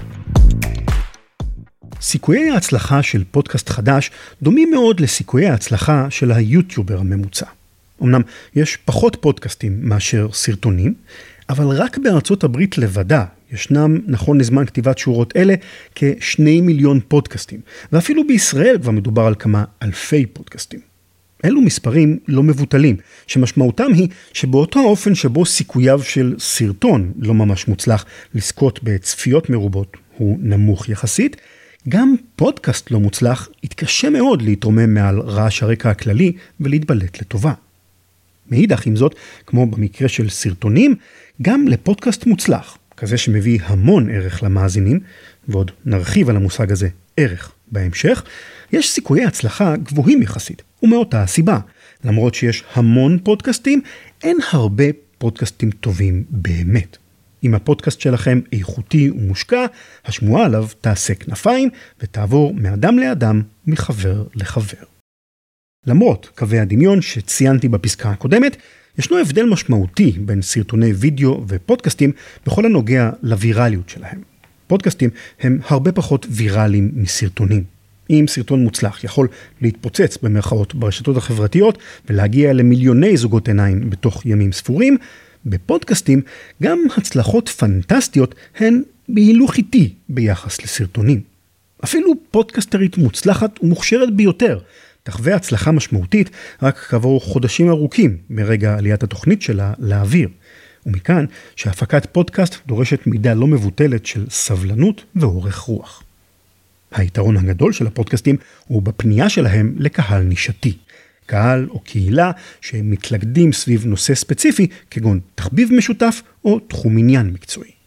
סיכויי ההצלחה של פודקאסט חדש דומים מאוד לסיכויי ההצלחה של היוטיובר הממוצע. אמנם יש פחות פודקאסטים מאשר סרטונים, אבל רק בארצות הברית לבדה ישנם, נכון לזמן כתיבת שורות אלה, כשני מיליון פודקאסטים, ואפילו בישראל כבר מדובר על כמה אלפי פודקאסטים. אלו מספרים לא מבוטלים, שמשמעותם היא שבאותו האופן שבו סיכוייו של סרטון לא ממש מוצלח לזכות בצפיות מרובות הוא נמוך יחסית, גם פודקאסט לא מוצלח יתקשה מאוד להתרומם מעל רעש הרקע הכללי ולהתבלט לטובה. מאידך עם זאת, כמו במקרה של סרטונים, גם לפודקאסט מוצלח, כזה שמביא המון ערך למאזינים, ועוד נרחיב על המושג הזה ערך בהמשך, יש סיכויי הצלחה גבוהים יחסית, ומאותה הסיבה. למרות שיש המון פודקאסטים, אין הרבה פודקאסטים טובים באמת. אם הפודקאסט שלכם איכותי ומושקע, השמועה עליו תעשה כנפיים ותעבור מאדם לאדם, מחבר לחבר. למרות קווי הדמיון שציינתי בפסקה הקודמת, ישנו הבדל משמעותי בין סרטוני וידאו ופודקאסטים בכל הנוגע לווירליות שלהם. פודקאסטים הם הרבה פחות ויראליים מסרטונים. אם סרטון מוצלח יכול להתפוצץ במרכאות ברשתות החברתיות ולהגיע למיליוני זוגות עיניים בתוך ימים ספורים, בפודקאסטים גם הצלחות פנטסטיות הן בהילוך איטי ביחס לסרטונים. אפילו פודקאסטרית מוצלחת ומוכשרת ביותר, תחווה הצלחה משמעותית רק כעבור חודשים ארוכים מרגע עליית התוכנית שלה לאוויר. ומכאן שהפקת פודקאסט דורשת מידה לא מבוטלת של סבלנות ואורך רוח. היתרון הגדול של הפודקאסטים הוא בפנייה שלהם לקהל נישתי. קהל או קהילה שמתלכדים סביב נושא ספציפי, כגון תחביב משותף או תחום עניין מקצועי.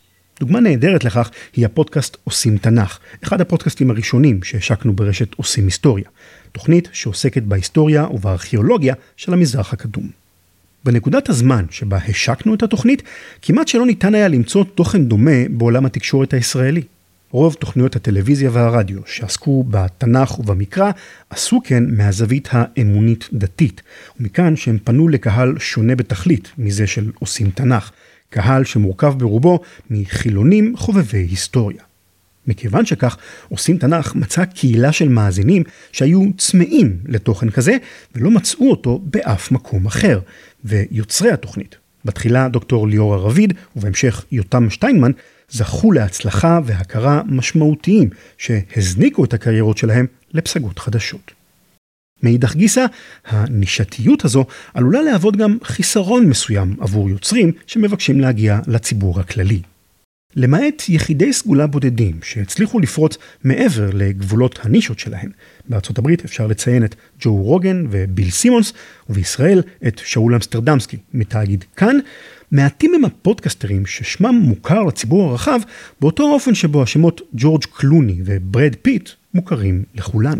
דוגמה נהדרת לכך היא הפודקאסט עושים תנ"ך, אחד הפודקאסטים הראשונים שהשקנו ברשת עושים היסטוריה, תוכנית שעוסקת בהיסטוריה ובארכיאולוגיה של המזרח הקדום. בנקודת הזמן שבה השקנו את התוכנית, כמעט שלא ניתן היה למצוא תוכן דומה בעולם התקשורת הישראלי. רוב תוכניות הטלוויזיה והרדיו שעסקו בתנ"ך ובמקרא עשו כן מהזווית האמונית דתית, ומכאן שהם פנו לקהל שונה בתכלית מזה של עושים תנ"ך, קהל שמורכב ברובו מחילונים חובבי היסטוריה. מכיוון שכך, עושים תנ"ך מצא קהילה של מאזינים שהיו צמאים לתוכן כזה, ולא מצאו אותו באף מקום אחר. ויוצרי התוכנית, בתחילה דוקטור ליאורה רביד, ובהמשך יותם שטיינמן, זכו להצלחה והכרה משמעותיים שהזניקו את הקריירות שלהם לפסגות חדשות. מאידך גיסא, הנישתיות הזו עלולה להוות גם חיסרון מסוים עבור יוצרים שמבקשים להגיע לציבור הכללי. למעט יחידי סגולה בודדים שהצליחו לפרוץ מעבר לגבולות הנישות שלהם. בארצות הברית אפשר לציין את ג'ו רוגן וביל סימונס, ובישראל את שאול אמסטרדמסקי מתאגיד כאן. מעטים הם הפודקסטרים ששמם מוכר לציבור הרחב באותו אופן שבו השמות ג'ורג' קלוני וברד פיט מוכרים לכולנו.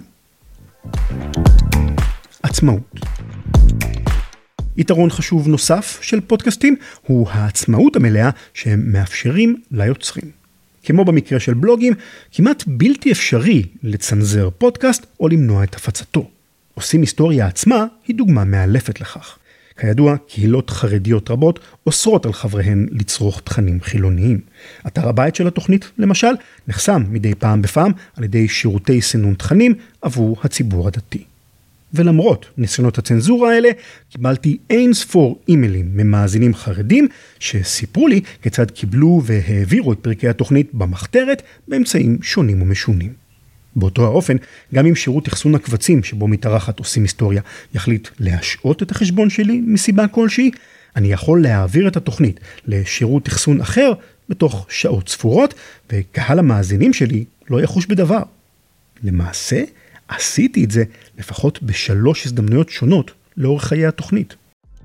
עצמאות. יתרון חשוב נוסף של פודקאסטים הוא העצמאות המלאה שהם מאפשרים ליוצרים. כמו במקרה של בלוגים, כמעט בלתי אפשרי לצנזר פודקאסט או למנוע את הפצתו. עושים היסטוריה עצמה היא דוגמה מאלפת לכך. כידוע, קהילות חרדיות רבות אוסרות על חבריהן לצרוך תכנים חילוניים. אתר הבית של התוכנית, למשל, נחסם מדי פעם בפעם על ידי שירותי סינון תכנים עבור הציבור הדתי. ולמרות ניסיונות הצנזורה האלה, קיבלתי אין ספור אימיילים ממאזינים חרדים שסיפרו לי כיצד קיבלו והעבירו את פרקי התוכנית במחתרת באמצעים שונים ומשונים. באותו האופן, גם אם שירות אחסון הקבצים שבו מתארחת עושים היסטוריה יחליט להשעות את החשבון שלי מסיבה כלשהי, אני יכול להעביר את התוכנית לשירות אחסון אחר בתוך שעות ספורות, וקהל המאזינים שלי לא יחוש בדבר. למעשה, עשיתי את זה לפחות בשלוש הזדמנויות שונות לאורך חיי התוכנית.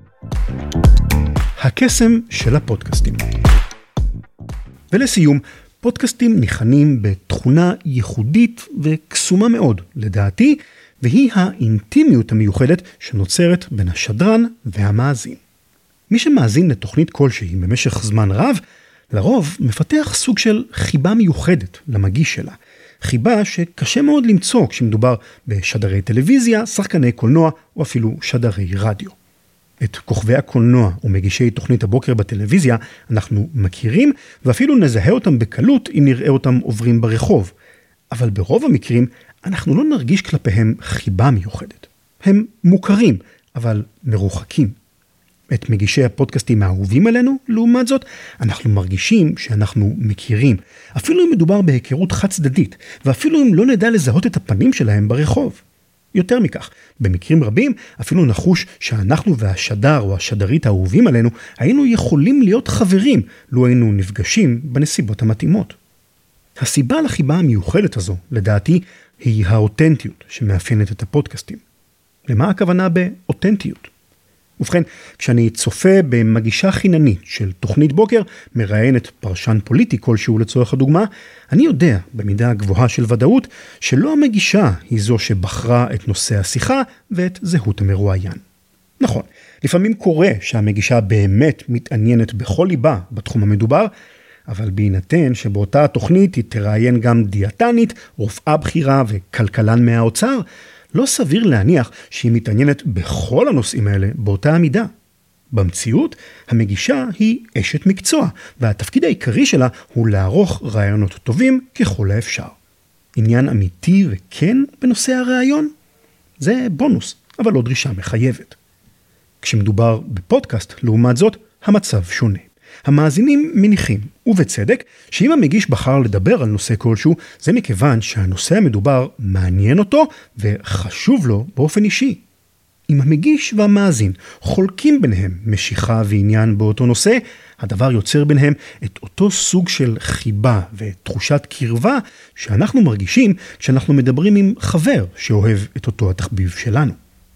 הקסם של הפודקאסטים. ולסיום, פודקאסטים ניחנים בתכונה ייחודית וקסומה מאוד, לדעתי, והיא האינטימיות המיוחדת שנוצרת בין השדרן והמאזין. מי שמאזין לתוכנית כלשהי במשך זמן רב, לרוב מפתח סוג של חיבה מיוחדת למגיש שלה. חיבה שקשה מאוד למצוא כשמדובר בשדרי טלוויזיה, שחקני קולנוע או אפילו שדרי רדיו. את כוכבי הקולנוע ומגישי תוכנית הבוקר בטלוויזיה אנחנו מכירים, ואפילו נזהה אותם בקלות אם נראה אותם עוברים ברחוב. אבל ברוב המקרים אנחנו לא נרגיש כלפיהם חיבה מיוחדת. הם מוכרים, אבל מרוחקים. את מגישי הפודקאסטים האהובים עלינו, לעומת זאת, אנחנו מרגישים שאנחנו מכירים. אפילו אם מדובר בהיכרות חד צדדית, ואפילו אם לא נדע לזהות את הפנים שלהם ברחוב. יותר מכך, במקרים רבים אפילו נחוש שאנחנו והשדר או השדרית האהובים עלינו היינו יכולים להיות חברים, לו היינו נפגשים בנסיבות המתאימות. הסיבה לחיבה המיוחדת הזו, לדעתי, היא האותנטיות שמאפיינת את הפודקאסטים. למה הכוונה באותנטיות? ובכן, כשאני צופה במגישה חיננית של תוכנית בוקר, מראיינת פרשן פוליטי כלשהו לצורך הדוגמה, אני יודע במידה גבוהה של ודאות שלא המגישה היא זו שבחרה את נושא השיחה ואת זהות המרואיין. נכון, לפעמים קורה שהמגישה באמת מתעניינת בכל ליבה בתחום המדובר, אבל בהינתן שבאותה התוכנית היא תראיין גם דיאטנית, רופאה בכירה וכלכלן מהאוצר, לא סביר להניח שהיא מתעניינת בכל הנושאים האלה באותה המידה. במציאות, המגישה היא אשת מקצוע, והתפקיד העיקרי שלה הוא לערוך רעיונות טובים ככל האפשר. עניין אמיתי וכן בנושא הרעיון? זה בונוס, אבל לא דרישה מחייבת. כשמדובר בפודקאסט, לעומת זאת, המצב שונה. המאזינים מניחים, ובצדק, שאם המגיש בחר לדבר על נושא כלשהו, זה מכיוון שהנושא המדובר מעניין אותו וחשוב לו באופן אישי. אם המגיש והמאזין חולקים ביניהם משיכה ועניין באותו נושא, הדבר יוצר ביניהם את אותו סוג של חיבה ותחושת קרבה שאנחנו מרגישים כשאנחנו מדברים עם חבר שאוהב את אותו התחביב שלנו.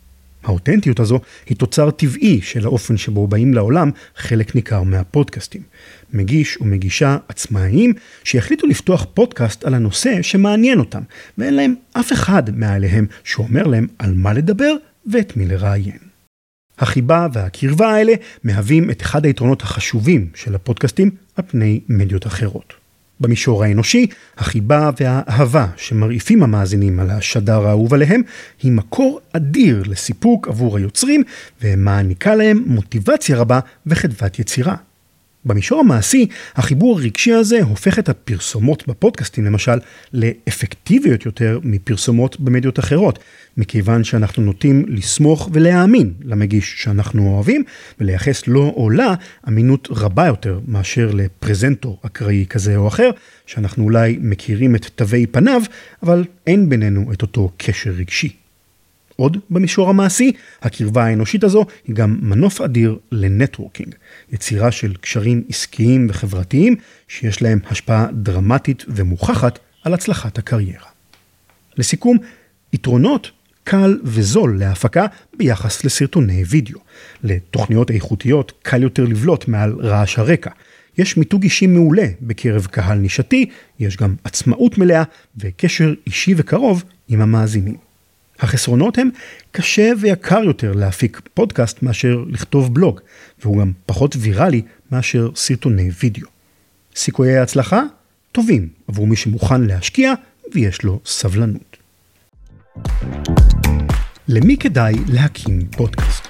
האותנטיות הזו היא תוצר טבעי של האופן שבו באים לעולם חלק ניכר מהפודקאסטים. מגיש ומגישה עצמאיים שהחליטו לפתוח פודקאסט על הנושא שמעניין אותם, ואין להם אף אחד מעליהם שאומר להם על מה לדבר ואת מי לראיין. החיבה והקרבה האלה מהווים את אחד היתרונות החשובים של הפודקאסטים על פני מדיות אחרות. במישור האנושי, החיבה והאהבה שמרעיפים המאזינים על השדר האהוב עליהם, היא מקור אדיר לסיפוק עבור היוצרים, ומעניקה להם מוטיבציה רבה וחדוות יצירה. במישור המעשי, החיבור הרגשי הזה הופך את הפרסומות בפודקאסטים, למשל, לאפקטיביות יותר מפרסומות במדיות אחרות, מכיוון שאנחנו נוטים לסמוך ולהאמין למגיש שאנחנו אוהבים, ולייחס לו או לה אמינות רבה יותר מאשר לפרזנטור אקראי כזה או אחר, שאנחנו אולי מכירים את תווי פניו, אבל אין בינינו את אותו קשר רגשי. עוד במישור המעשי, הקרבה האנושית הזו היא גם מנוף אדיר לנטוורקינג, יצירה של קשרים עסקיים וחברתיים שיש להם השפעה דרמטית ומוכחת על הצלחת הקריירה. לסיכום, יתרונות קל וזול להפקה ביחס לסרטוני וידאו. לתוכניות איכותיות קל יותר לבלוט מעל רעש הרקע. יש מיתוג אישי מעולה בקרב קהל נישתי, יש גם עצמאות מלאה וקשר אישי וקרוב עם המאזינים. החסרונות הם קשה ויקר יותר להפיק פודקאסט מאשר לכתוב בלוג, והוא גם פחות ויראלי מאשר סרטוני וידאו. סיכויי ההצלחה טובים עבור מי שמוכן להשקיע ויש לו סבלנות. למי כדאי להקים פודקאסט?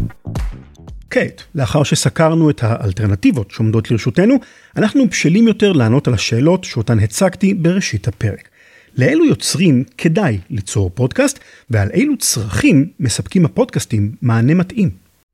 כעת, לאחר שסקרנו את האלטרנטיבות שעומדות לרשותנו, אנחנו בשלים יותר לענות על השאלות שאותן הצגתי בראשית הפרק. לאילו יוצרים כדאי ליצור פודקאסט, ועל אילו צרכים מספקים הפודקאסטים מענה מתאים.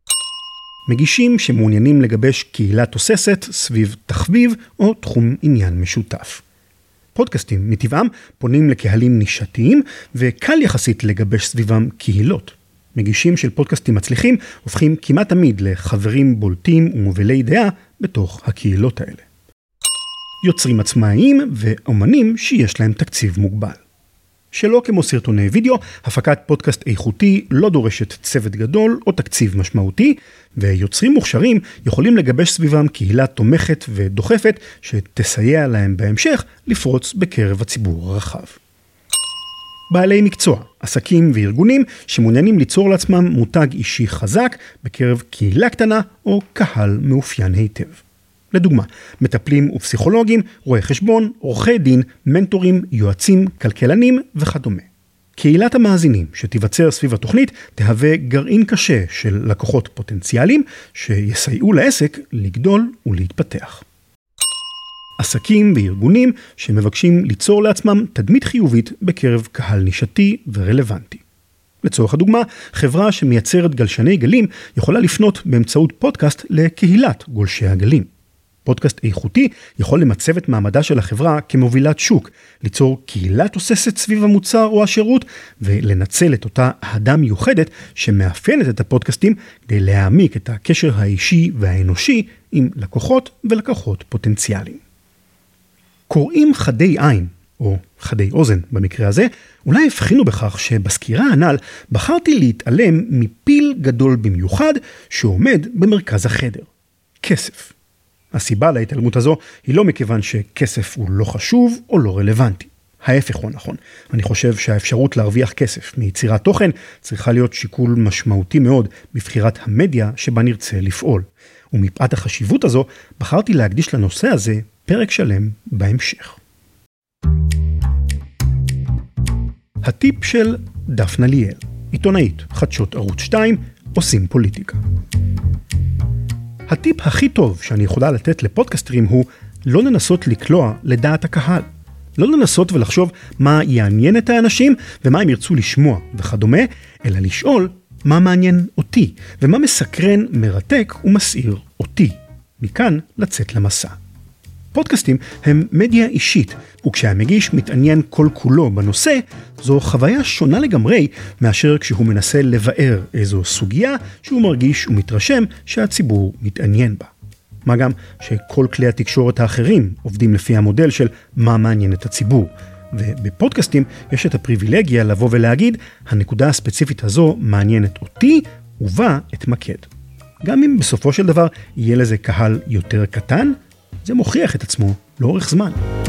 מגישים שמעוניינים לגבש קהילה תוססת סביב תחביב או תחום עניין משותף. פודקאסטים מטבעם פונים לקהלים נישתיים, וקל יחסית לגבש סביבם קהילות. מגישים של פודקאסטים מצליחים הופכים כמעט תמיד לחברים בולטים ומובילי דעה בתוך הקהילות האלה. יוצרים עצמאיים ואומנים שיש להם תקציב מוגבל. שלא כמו סרטוני וידאו, הפקת פודקאסט איכותי לא דורשת צוות גדול או תקציב משמעותי, ויוצרים מוכשרים יכולים לגבש סביבם קהילה תומכת ודוחפת שתסייע להם בהמשך לפרוץ בקרב הציבור הרחב. בעלי מקצוע, עסקים וארגונים שמעוניינים ליצור לעצמם מותג אישי חזק בקרב קהילה קטנה או קהל מאופיין היטב. לדוגמה, מטפלים ופסיכולוגים, רואי חשבון, עורכי דין, מנטורים, יועצים, כלכלנים וכדומה. קהילת המאזינים שתיווצר סביב התוכנית תהווה גרעין קשה של לקוחות פוטנציאליים שיסייעו לעסק לגדול ולהתפתח. עסקים וארגונים שמבקשים ליצור לעצמם תדמית חיובית בקרב קהל נישתי ורלוונטי. לצורך הדוגמה, חברה שמייצרת גלשני גלים יכולה לפנות באמצעות פודקאסט לקהילת גולשי הגלים. פודקאסט איכותי יכול למצב את מעמדה של החברה כמובילת שוק, ליצור קהילה תוססת סביב המוצר או השירות, ולנצל את אותה אהדה מיוחדת שמאפיינת את הפודקאסטים כדי להעמיק את הקשר האישי והאנושי עם לקוחות ולקוחות פוטנציאליים. קוראים חדי עין, או חדי אוזן במקרה הזה, אולי הבחינו בכך שבסקירה הנ"ל בחרתי להתעלם מפיל גדול במיוחד שעומד במרכז החדר. כסף. הסיבה להתעלמות הזו היא לא מכיוון שכסף הוא לא חשוב או לא רלוונטי. ההפך הוא נכון. אני חושב שהאפשרות להרוויח כסף מיצירת תוכן צריכה להיות שיקול משמעותי מאוד בבחירת המדיה שבה נרצה לפעול. ומפאת החשיבות הזו בחרתי להקדיש לנושא הזה פרק שלם בהמשך. הטיפ של דפנה ליאל, עיתונאית, חדשות ערוץ שתיים, עושים פוליטיקה. הטיפ הכי טוב שאני יכולה לתת לפודקאסטרים הוא לא לנסות לקלוע לדעת הקהל. לא לנסות ולחשוב מה יעניין את האנשים ומה הם ירצו לשמוע וכדומה, אלא לשאול מה מעניין אותי ומה מסקרן, מרתק ומסעיר אותי. מכאן לצאת למסע. פודקאסטים הם מדיה אישית, וכשהמגיש מתעניין כל כולו בנושא, זו חוויה שונה לגמרי מאשר כשהוא מנסה לבאר איזו סוגיה שהוא מרגיש ומתרשם שהציבור מתעניין בה. מה גם שכל כלי התקשורת האחרים עובדים לפי המודל של מה מעניין את הציבור. ובפודקאסטים יש את הפריבילגיה לבוא ולהגיד, הנקודה הספציפית הזו מעניינת אותי, ובה אתמקד. גם אם בסופו של דבר יהיה לזה קהל יותר קטן, זה מוכיח את עצמו לאורך זמן.